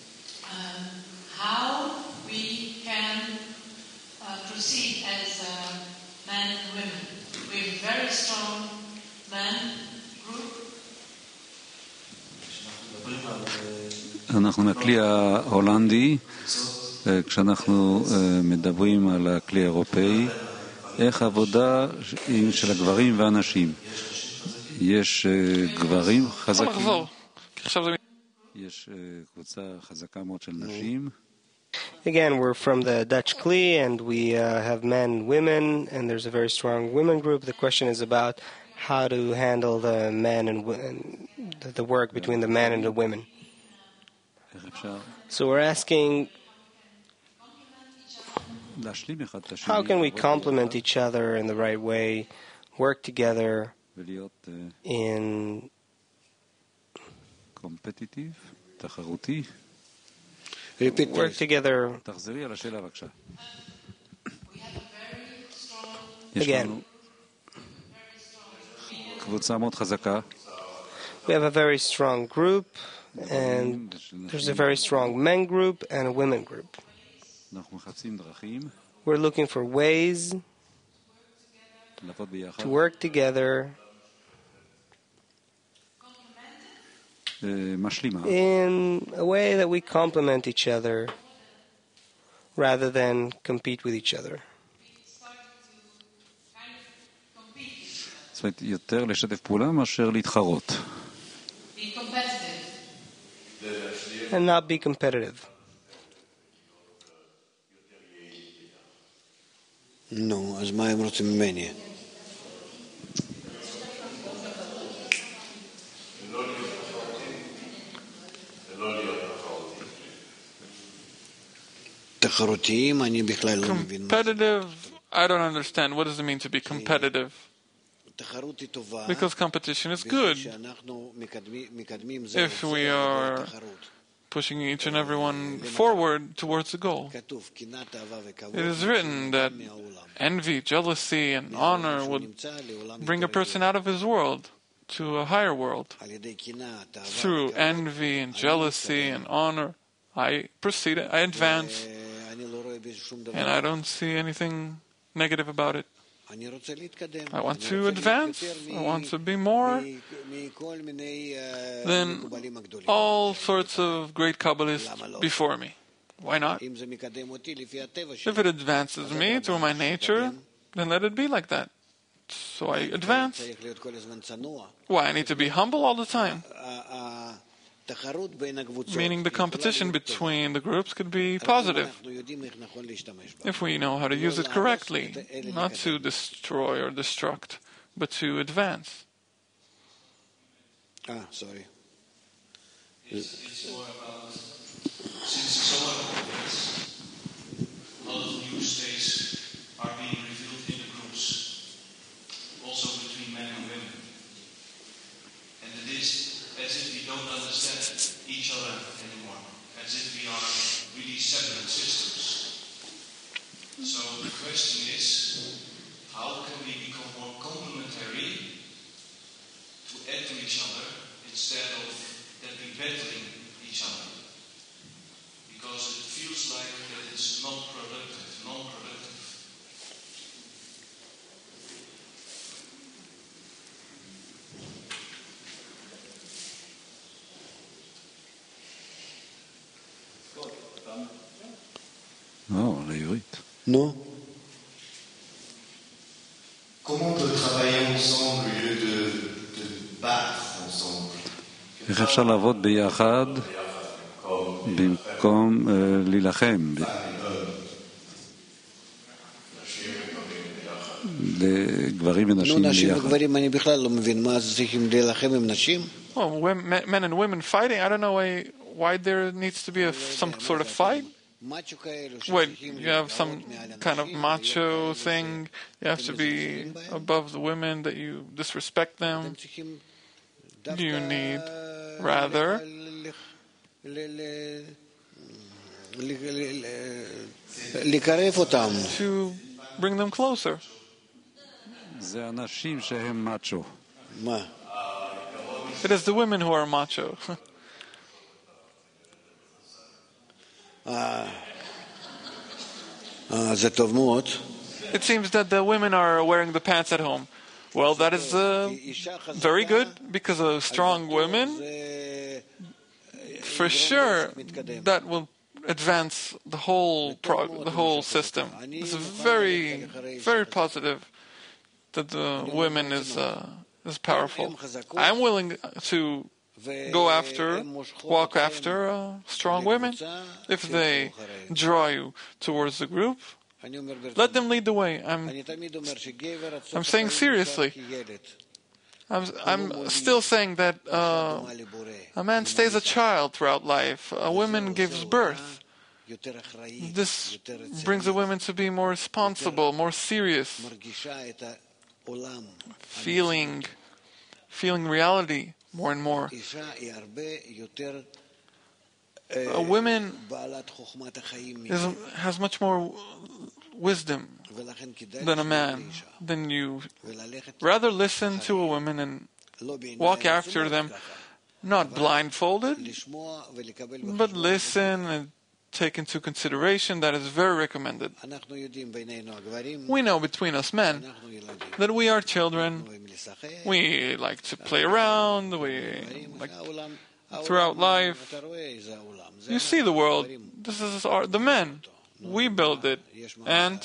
how we can proceed as men and women. We have a very strong men group. אנחנו מהכלי ההולנדי, כשאנחנו מדברים על הכלי האירופאי, איך העבודה של הגברים והנשים. יש גברים חזקים, יש קבוצה חזקה מאוד של נשים. Again, we're from the Dutch Kli, and we have men and women, and there's a very strong women group. The question is about how to handle the men and the work between the men and the women. So we're asking, how can we complement each other in the right way, work together in competitive, תחרותי. work together תחזרי על השאלה בבקשה. again. קבוצה מאוד חזקה. We have a very strong group, and there's a very strong men group and a women group. אנחנו מחפשים דרכים We're looking for ways לעבוד ביחד. to work together משלימה. in a way that we complement each other rather than compete with each other. זאת אומרת, יותר לשתף פעולה מאשר להתחרות. And not be competitive. נו, אז מה הם רוצים ממני? Competitive, I don't understand. What does it mean to be competitive? Because competition is good. If we are pushing each and everyone forward towards the goal. It is written that envy, jealousy, and honor would bring a person out of his world to a higher world. Through envy and jealousy and honor, I proceed, I advance, and I don't see anything negative about it. I want to advance, I want to be more than all sorts of great Kabbalists before me. Why not? If it advances me through my nature, then let it be like that. So I advance. Why? I need to be humble all the time. Meaning the competition between the groups could be positive if we know how to use it correctly, not to destroy or destruct, but to advance. Sorry. It's more about, since solar movements, a lot of new states are being revealed in the groups, also between men and women. And it is as if we don't understand each other anymore, as if we are really separate systems. So the question is, how can we become more complementary to add to each other instead of that we battling each other? Because it feels like that it's non-productive. Non, לעברית. נו. Comment on peut travailler ensemble au lieu de battre ensemble? איך אפשר לעבוד ביחד במקום להילחם? לגברים ונשים נו, נשים ביחד. וגברים, אני בכלל לא מבין מה צריכים להילחם עם נשים. Well, men and women fighting, I don't know why there needs to be some sort of fight. Wait, you have some kind of macho thing, you have to be above the women, that you disrespect them. Do you need rather לקרב אותם. to bring them closer? זה אנשים שהם מאצ'ו. מה? It is the women who are macho. זה טוב מאוד. It seems that the women are wearing the pants at home. Well, that is very good, because a strong woman, for sure, that will advance the whole system. It's very, very positive that the women is powerful. I'm willing to walk after strong women. If they draw you towards the group, let them lead the way. I'm saying seriously. I'm still saying that a man stays a child throughout life. A woman gives birth. This brings a woman to be more responsible, more serious, feeling reality more and more. A woman has much more wisdom than a man. Then you rather listen to a woman and walk after them, not blindfolded, but listen and take into consideration. That is very recommended. We know between us men that we are children. We like to play around. We like throughout life. You see the world. This is the men. We build it. And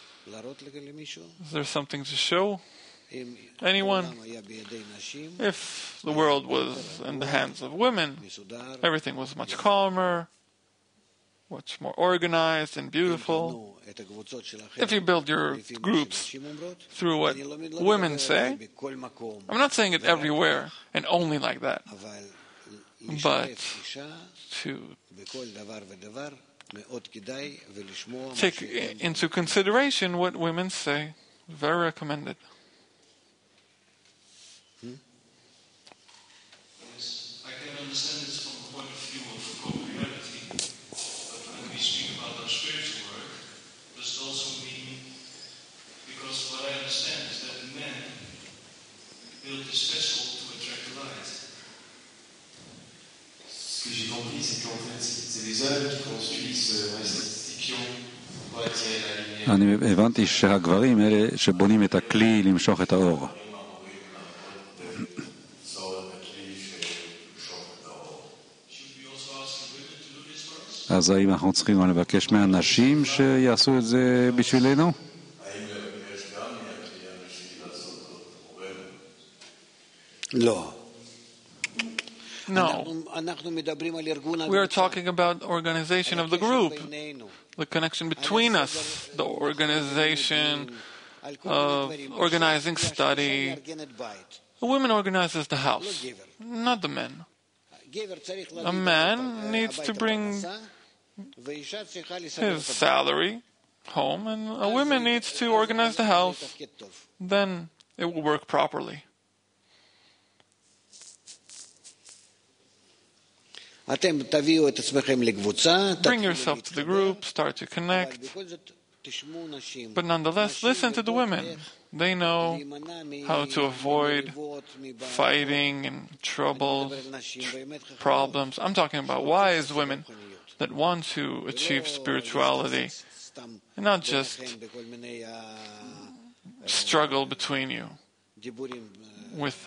is there something to show anyone? If the world was in the hands of women, everything was much calmer, much more organized and beautiful. If you build your groups through what women say, I'm not saying it everywhere and only like that, but to take into consideration what women say. Very recommended. I can understand this from the point of view of co-reality, but when we speak about our spiritual work, does it also mean, because what I understand is that the men built this vessel to attract the light. Ce que j'ai compris, c'est qu'en fait, c'est les hommes qui construisent récipients pour attirer la lumière. אני הבנתי שהגברים אלה שבונים את הכלי למשוך את האור. אז האם אנחנו צריכים לבקש מהנשים שיעשו את זה בשבילנו? לא. No. We are talking about organization of the group, the connection between us, the organization of organizing study. The woman organizes the house, not the men. A man needs to bring his salary home, and a woman needs to organize the house. Then it will work properly. Bring yourself to the group, start to connect. But nonetheless, listen to the women. They know how to avoid fighting and troubles, problems. I'm talking about wise women that want to achieve spirituality and not just struggle between you with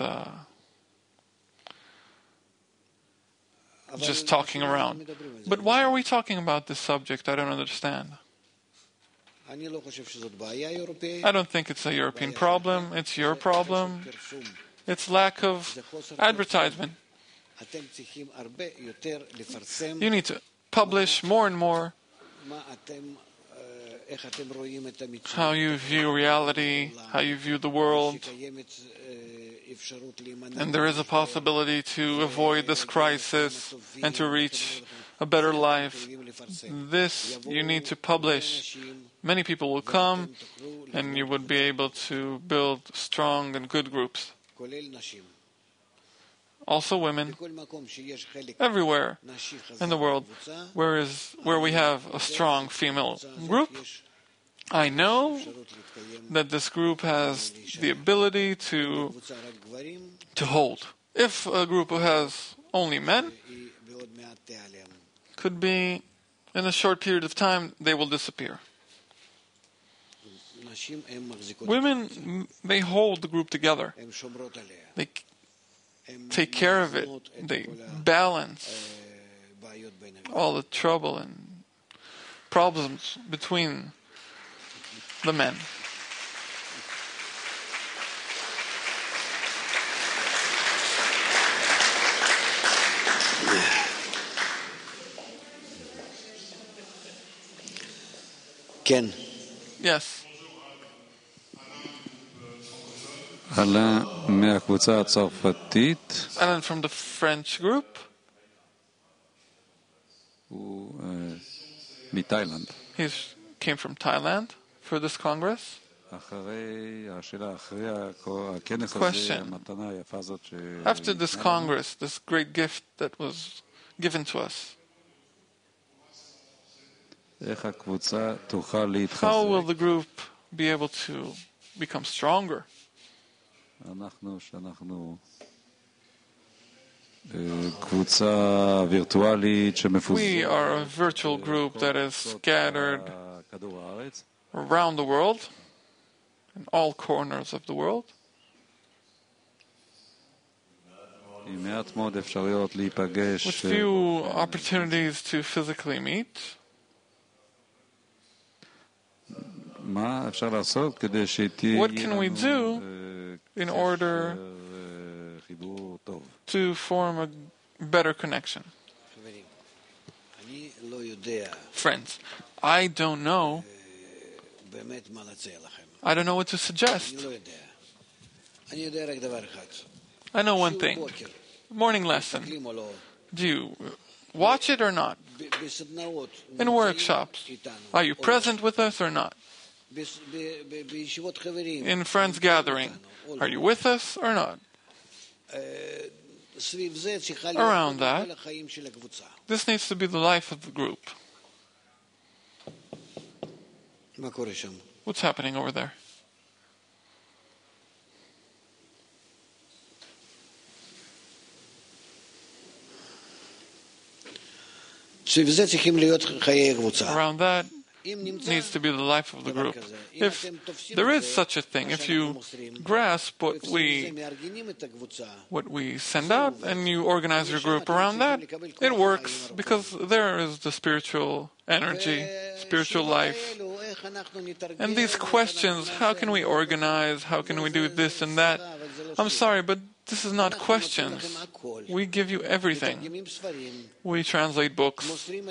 just talking around. But why are we talking about this subject? I don't understand. I don't think it's a European problem. It's your problem. It's lack of advertisement. You need to publish more and more how you view reality, how you view the world. And there is a possibility to avoid this crisis and to reach a better life. This you need to publish. Many people will come and you would be able to build strong and good groups. Also women, everywhere in the world, where we have a strong female group, I know that this group has the ability to hold. If a group has only men, could be in a short period of time they will disappear. Women, they hold the group together. They take care of it. They balance all the trouble and problems between the men. Ken. Yes. Alain מהקבוצה הצרפתית. Alain from the French group. הוא מתאילנד. He came from Thailand for this Congress. Question. After this Congress, this great gift that was given to us, how will the group be able to become stronger? We are a virtual group that is scattered around the world, in all corners of the world. With few opportunities to physically meet. What can we do in order to form a better connection? Friends, I don't know. I don't know what to suggest. I know one thing. Morning lesson. Do you watch it or not? In workshops, are you present with us or not? In friends gathering, are you with us or not? Around that, this needs to be the life of the group. What's happening over there? Around that needs to be the life of the group. If there is such a thing, if you grasp what we send out and you organize your group around that, it works because there is the spiritual energy, spiritual life. And these questions, how can we organize, how can we do this and that? I'm sorry, but this is not questions. We give you everything. We translate books. We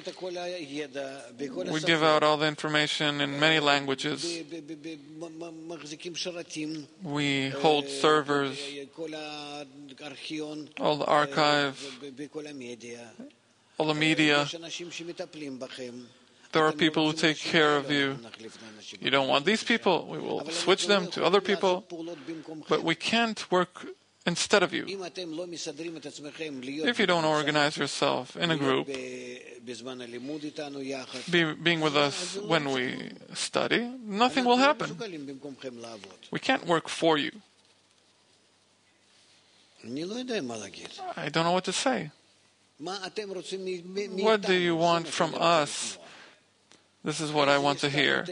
give out all the information in many languages. We hold servers, all the archive, all the media. There are people who take care of you. You don't want these people, we will switch them to other people. But we can't work instead of you. If you don't organize yourself in a group, being with us when we study, nothing will happen. We can't work for you. I don't know what to say. What do you want from us? This is what I want to hear.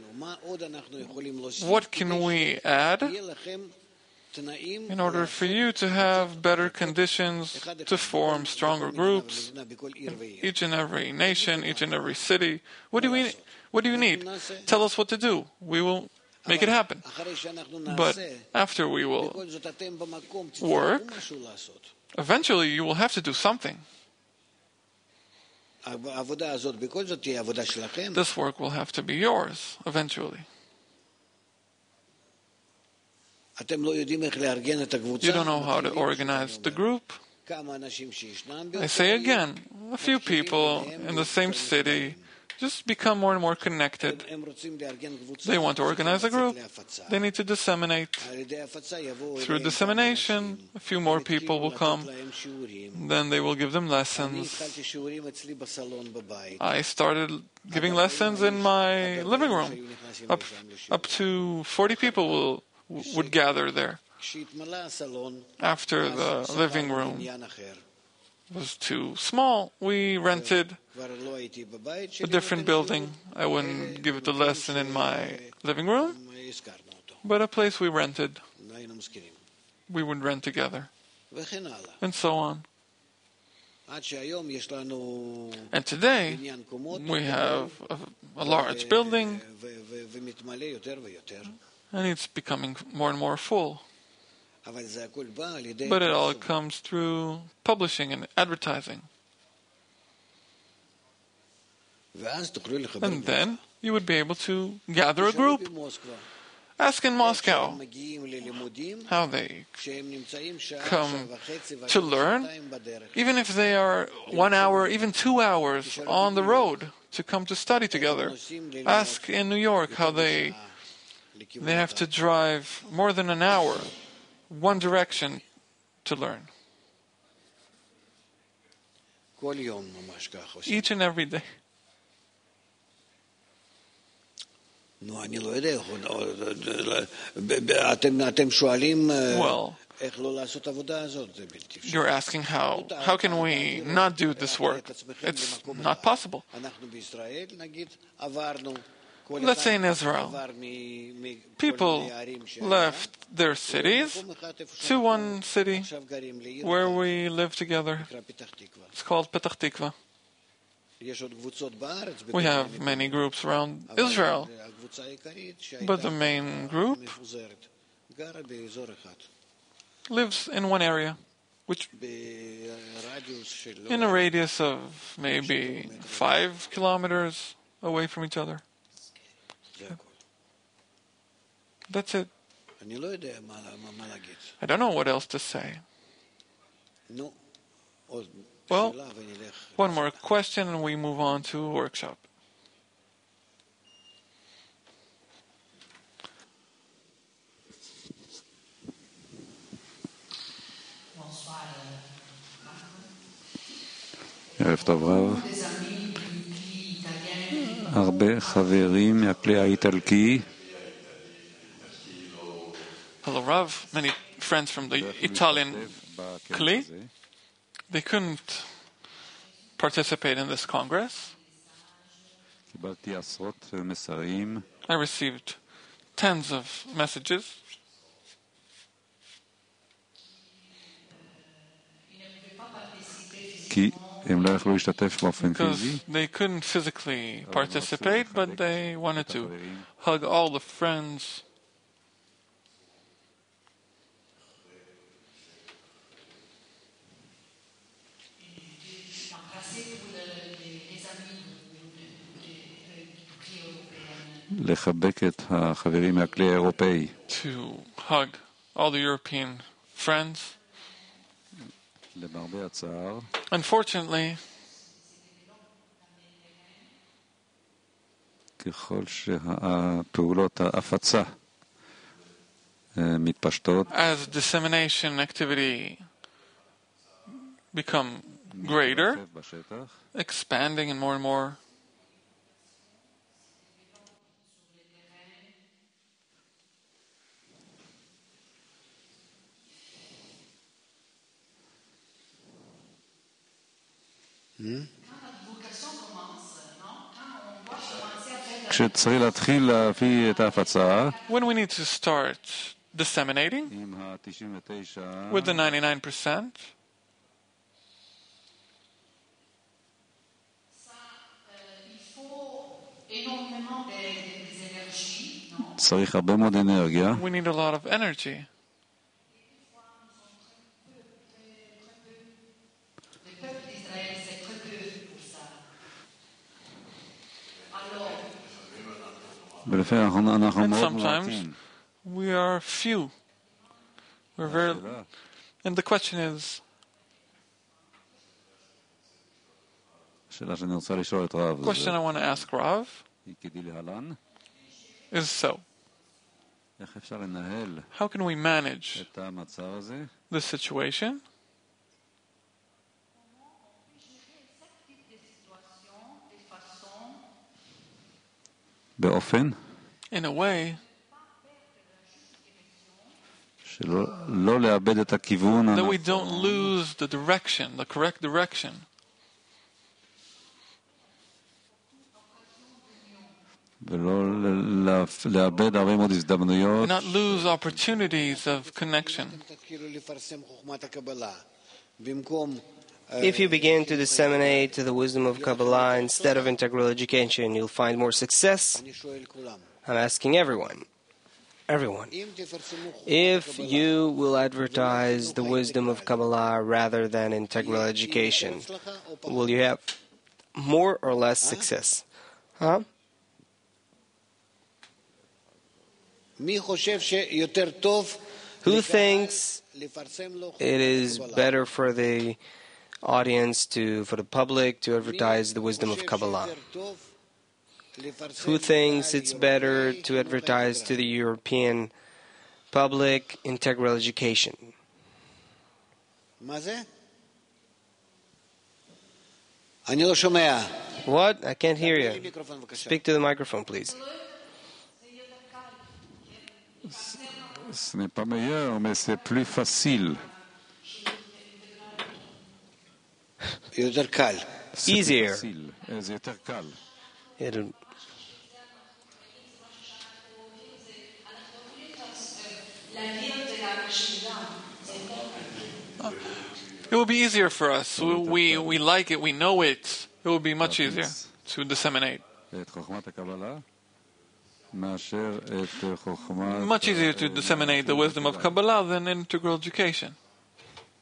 What can we add in order for you to have better conditions to form stronger groups in each and every nation, each and every city? What do you need? Tell us what to do. We will make it happen. But after we will work, eventually you will have to do something. This work will have to be yours eventually. You don't know how to organize the group? I say again, a few people in the same city just become more and more connected. They want to organize a group. They need to disseminate. Through dissemination, a few more people will come. Then they will give them lessons. I started giving lessons in my living room. Up to 40 people would gather there. After the living room was too small, we rented a different building. I wouldn't give the lesson in my living room, but a place we rented. We would rent together, and so on. And today, we have a large building, and it's becoming more and more full. But it all comes through publishing and advertising. And then you would be able to gather a group. Ask in Moscow how they come to learn, even if they are 1 hour, even 2 hours on the road to come to study together. Ask in New York how they have to drive more than an hour, one direction to learn. Each and every day. Well, you're asking how can we not do this work? It's not possible. Let's say in Israel, people left their cities to one city where we live together. It's called Petach Tikva. We have many groups around Israel, but the main group lives in one area, which in a radius of maybe 5 kilometers away from each other. That's it. I don't know what else to say. Well, one more question and we move on to workshop. ערב טוב רב. הרבה חברים מהכלי האיטלקי. Hello, Rav. Many friends from the Italian Kli. They couldn't participate in this Congress. קיבלתי עשרות מסרים. I received tens of messages. כי הם לא יכלו להשתתף באופן פיזי. Because they couldn't physically participate, but they wanted to hug all the friends. לחבק את החברים מהכלי האירופאי. To hug all the European friends. למרבה הצער. Unfortunately, ככל שהפעולות ההפצה מתפשטות, as dissemination activity become greater, expanding and more, כשצריך להתחיל להביא את ההפצה, when we need to start disseminating עם ה-99, with the 99%, צריך הרבה מאוד אנרגיה. we need a lot of energy. ולפעמים אנחנו And מאוד sometimes מועטים. we are few. We're very, and the question is, השאלה שאני רוצה לשאול את רב, the question I want to ask Rav היא כדלהלן, is so, איך אפשר לנהל how can we manage את המצב הזה this situation באופן in a way שלא לאבד את הכיוון that we don't lose the direction, the correct direction, ולא לאבד הרבה מאוד הזדמנויות and not lose opportunities of connection. If you begin to disseminate the wisdom of Kabbalah instead of integral education, you'll find more success. I'm asking everyone, if you will advertise the wisdom of Kabbalah rather than integral education, will you have more or less success? Huh? Who thinks it is better for the audience, for the public, to advertise the wisdom of Kabbalah? Who thinks it's better to advertise to the European public integral education? What? I can't hear you. Speak to the microphone, please. Ce n'est pas meilleur, mais c'est plus facile. Easier. זה יותר קל. It will be easier for us. We like it, we know it. It will be much easier to disseminate. את חוכמת הקבלה מאשר את חוכמת... Much easier to disseminate the wisdom of Kabbalah than integral education.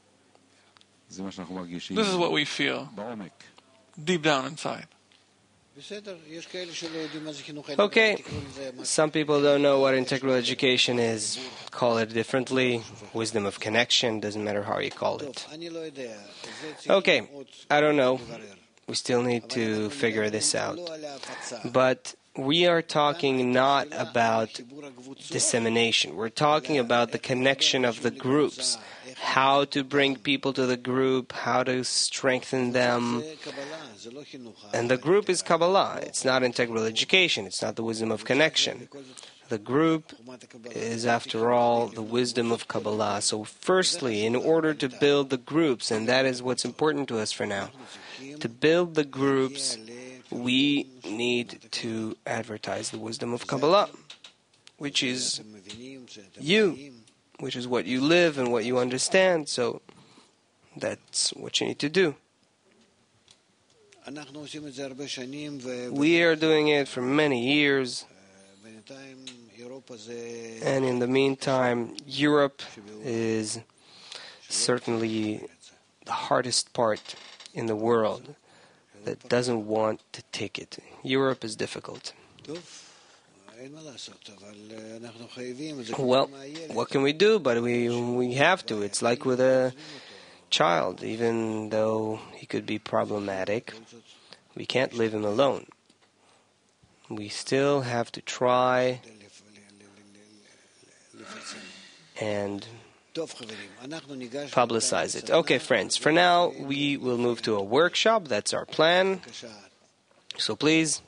זה מה שאנחנו מרגישים. This is what we feel בעומק. deep down inside. Okay, some people don't know what integral education is. Call it differently. Wisdom of connection, doesn't matter how you call it. Okay, I don't know. We still need to figure this out. But we are talking not about dissemination. We're talking about the connection of the groups. How to bring people to the group, how to strengthen them. And the group is Kabbalah. It's not integral education. It's not the wisdom of connection. The group is, after all, the wisdom of Kabbalah. So firstly, in order to build the groups, and that is what's important to us for now, to build the groups, we need to advertise the wisdom of Kabbalah, which is you, which is what you live and what you understand. So that's what you need to do. We are doing it for many years, and in the meantime, Europe is certainly the hardest part in the world that doesn't want to take it. Europe is difficult. Well, what can we do? But we have to. It's like with a child. Even though he could be problematic, we can't leave him alone. We still have to try and publicize it. Okay, friends, for now we will move to a workshop. That's our plan. So please.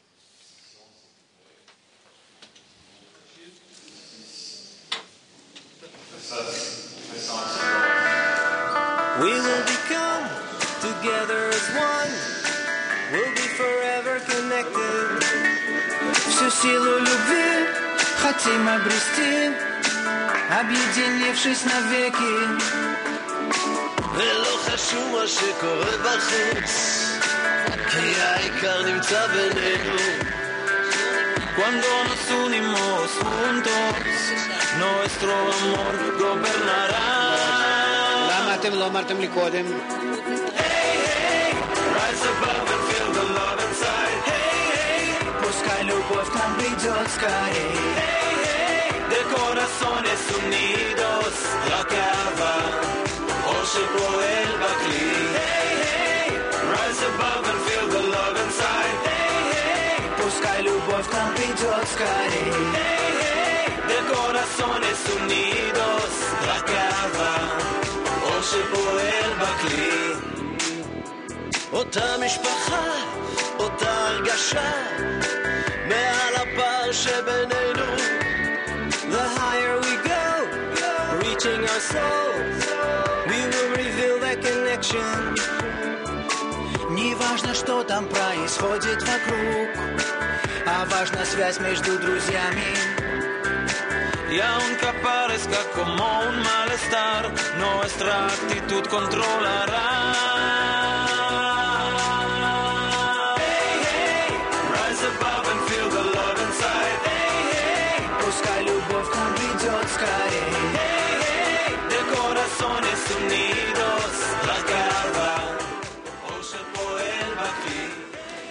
We will become together as one. We'll be forever connected. Всю силу любви хотим обрести, объединившись навеки. ולא חשוב מה שקורה בחוץ, כי העיקר נמצא בינינו. Cuando nos unimos juntos, nuestro amor gobernará. למה אתם לא אמרתם לי קודם? Hey, hey, rise above and feel the love inside. Hey, hey, пускай любовь к нам придет скорей. Hey, hey, de corazones unidos, רק אהבה, אור שפועל בכלי. Hey, hey, rise above and feel the love inside. Hey, hey, пускай любовь к нам придет скорей. Hey, hey, de corazones unidos, רק אהבה, אור שפועל בכלי. אותה משפחה, אותה הרגשה, מעל הפער שבינינו. The higher we go, reaching our soul, we will reveal that connection. Не важно, что там происходит вокруг, а важна связь между друзьями. Y aunque aparezca como un malestar, nuestra actitud controlará.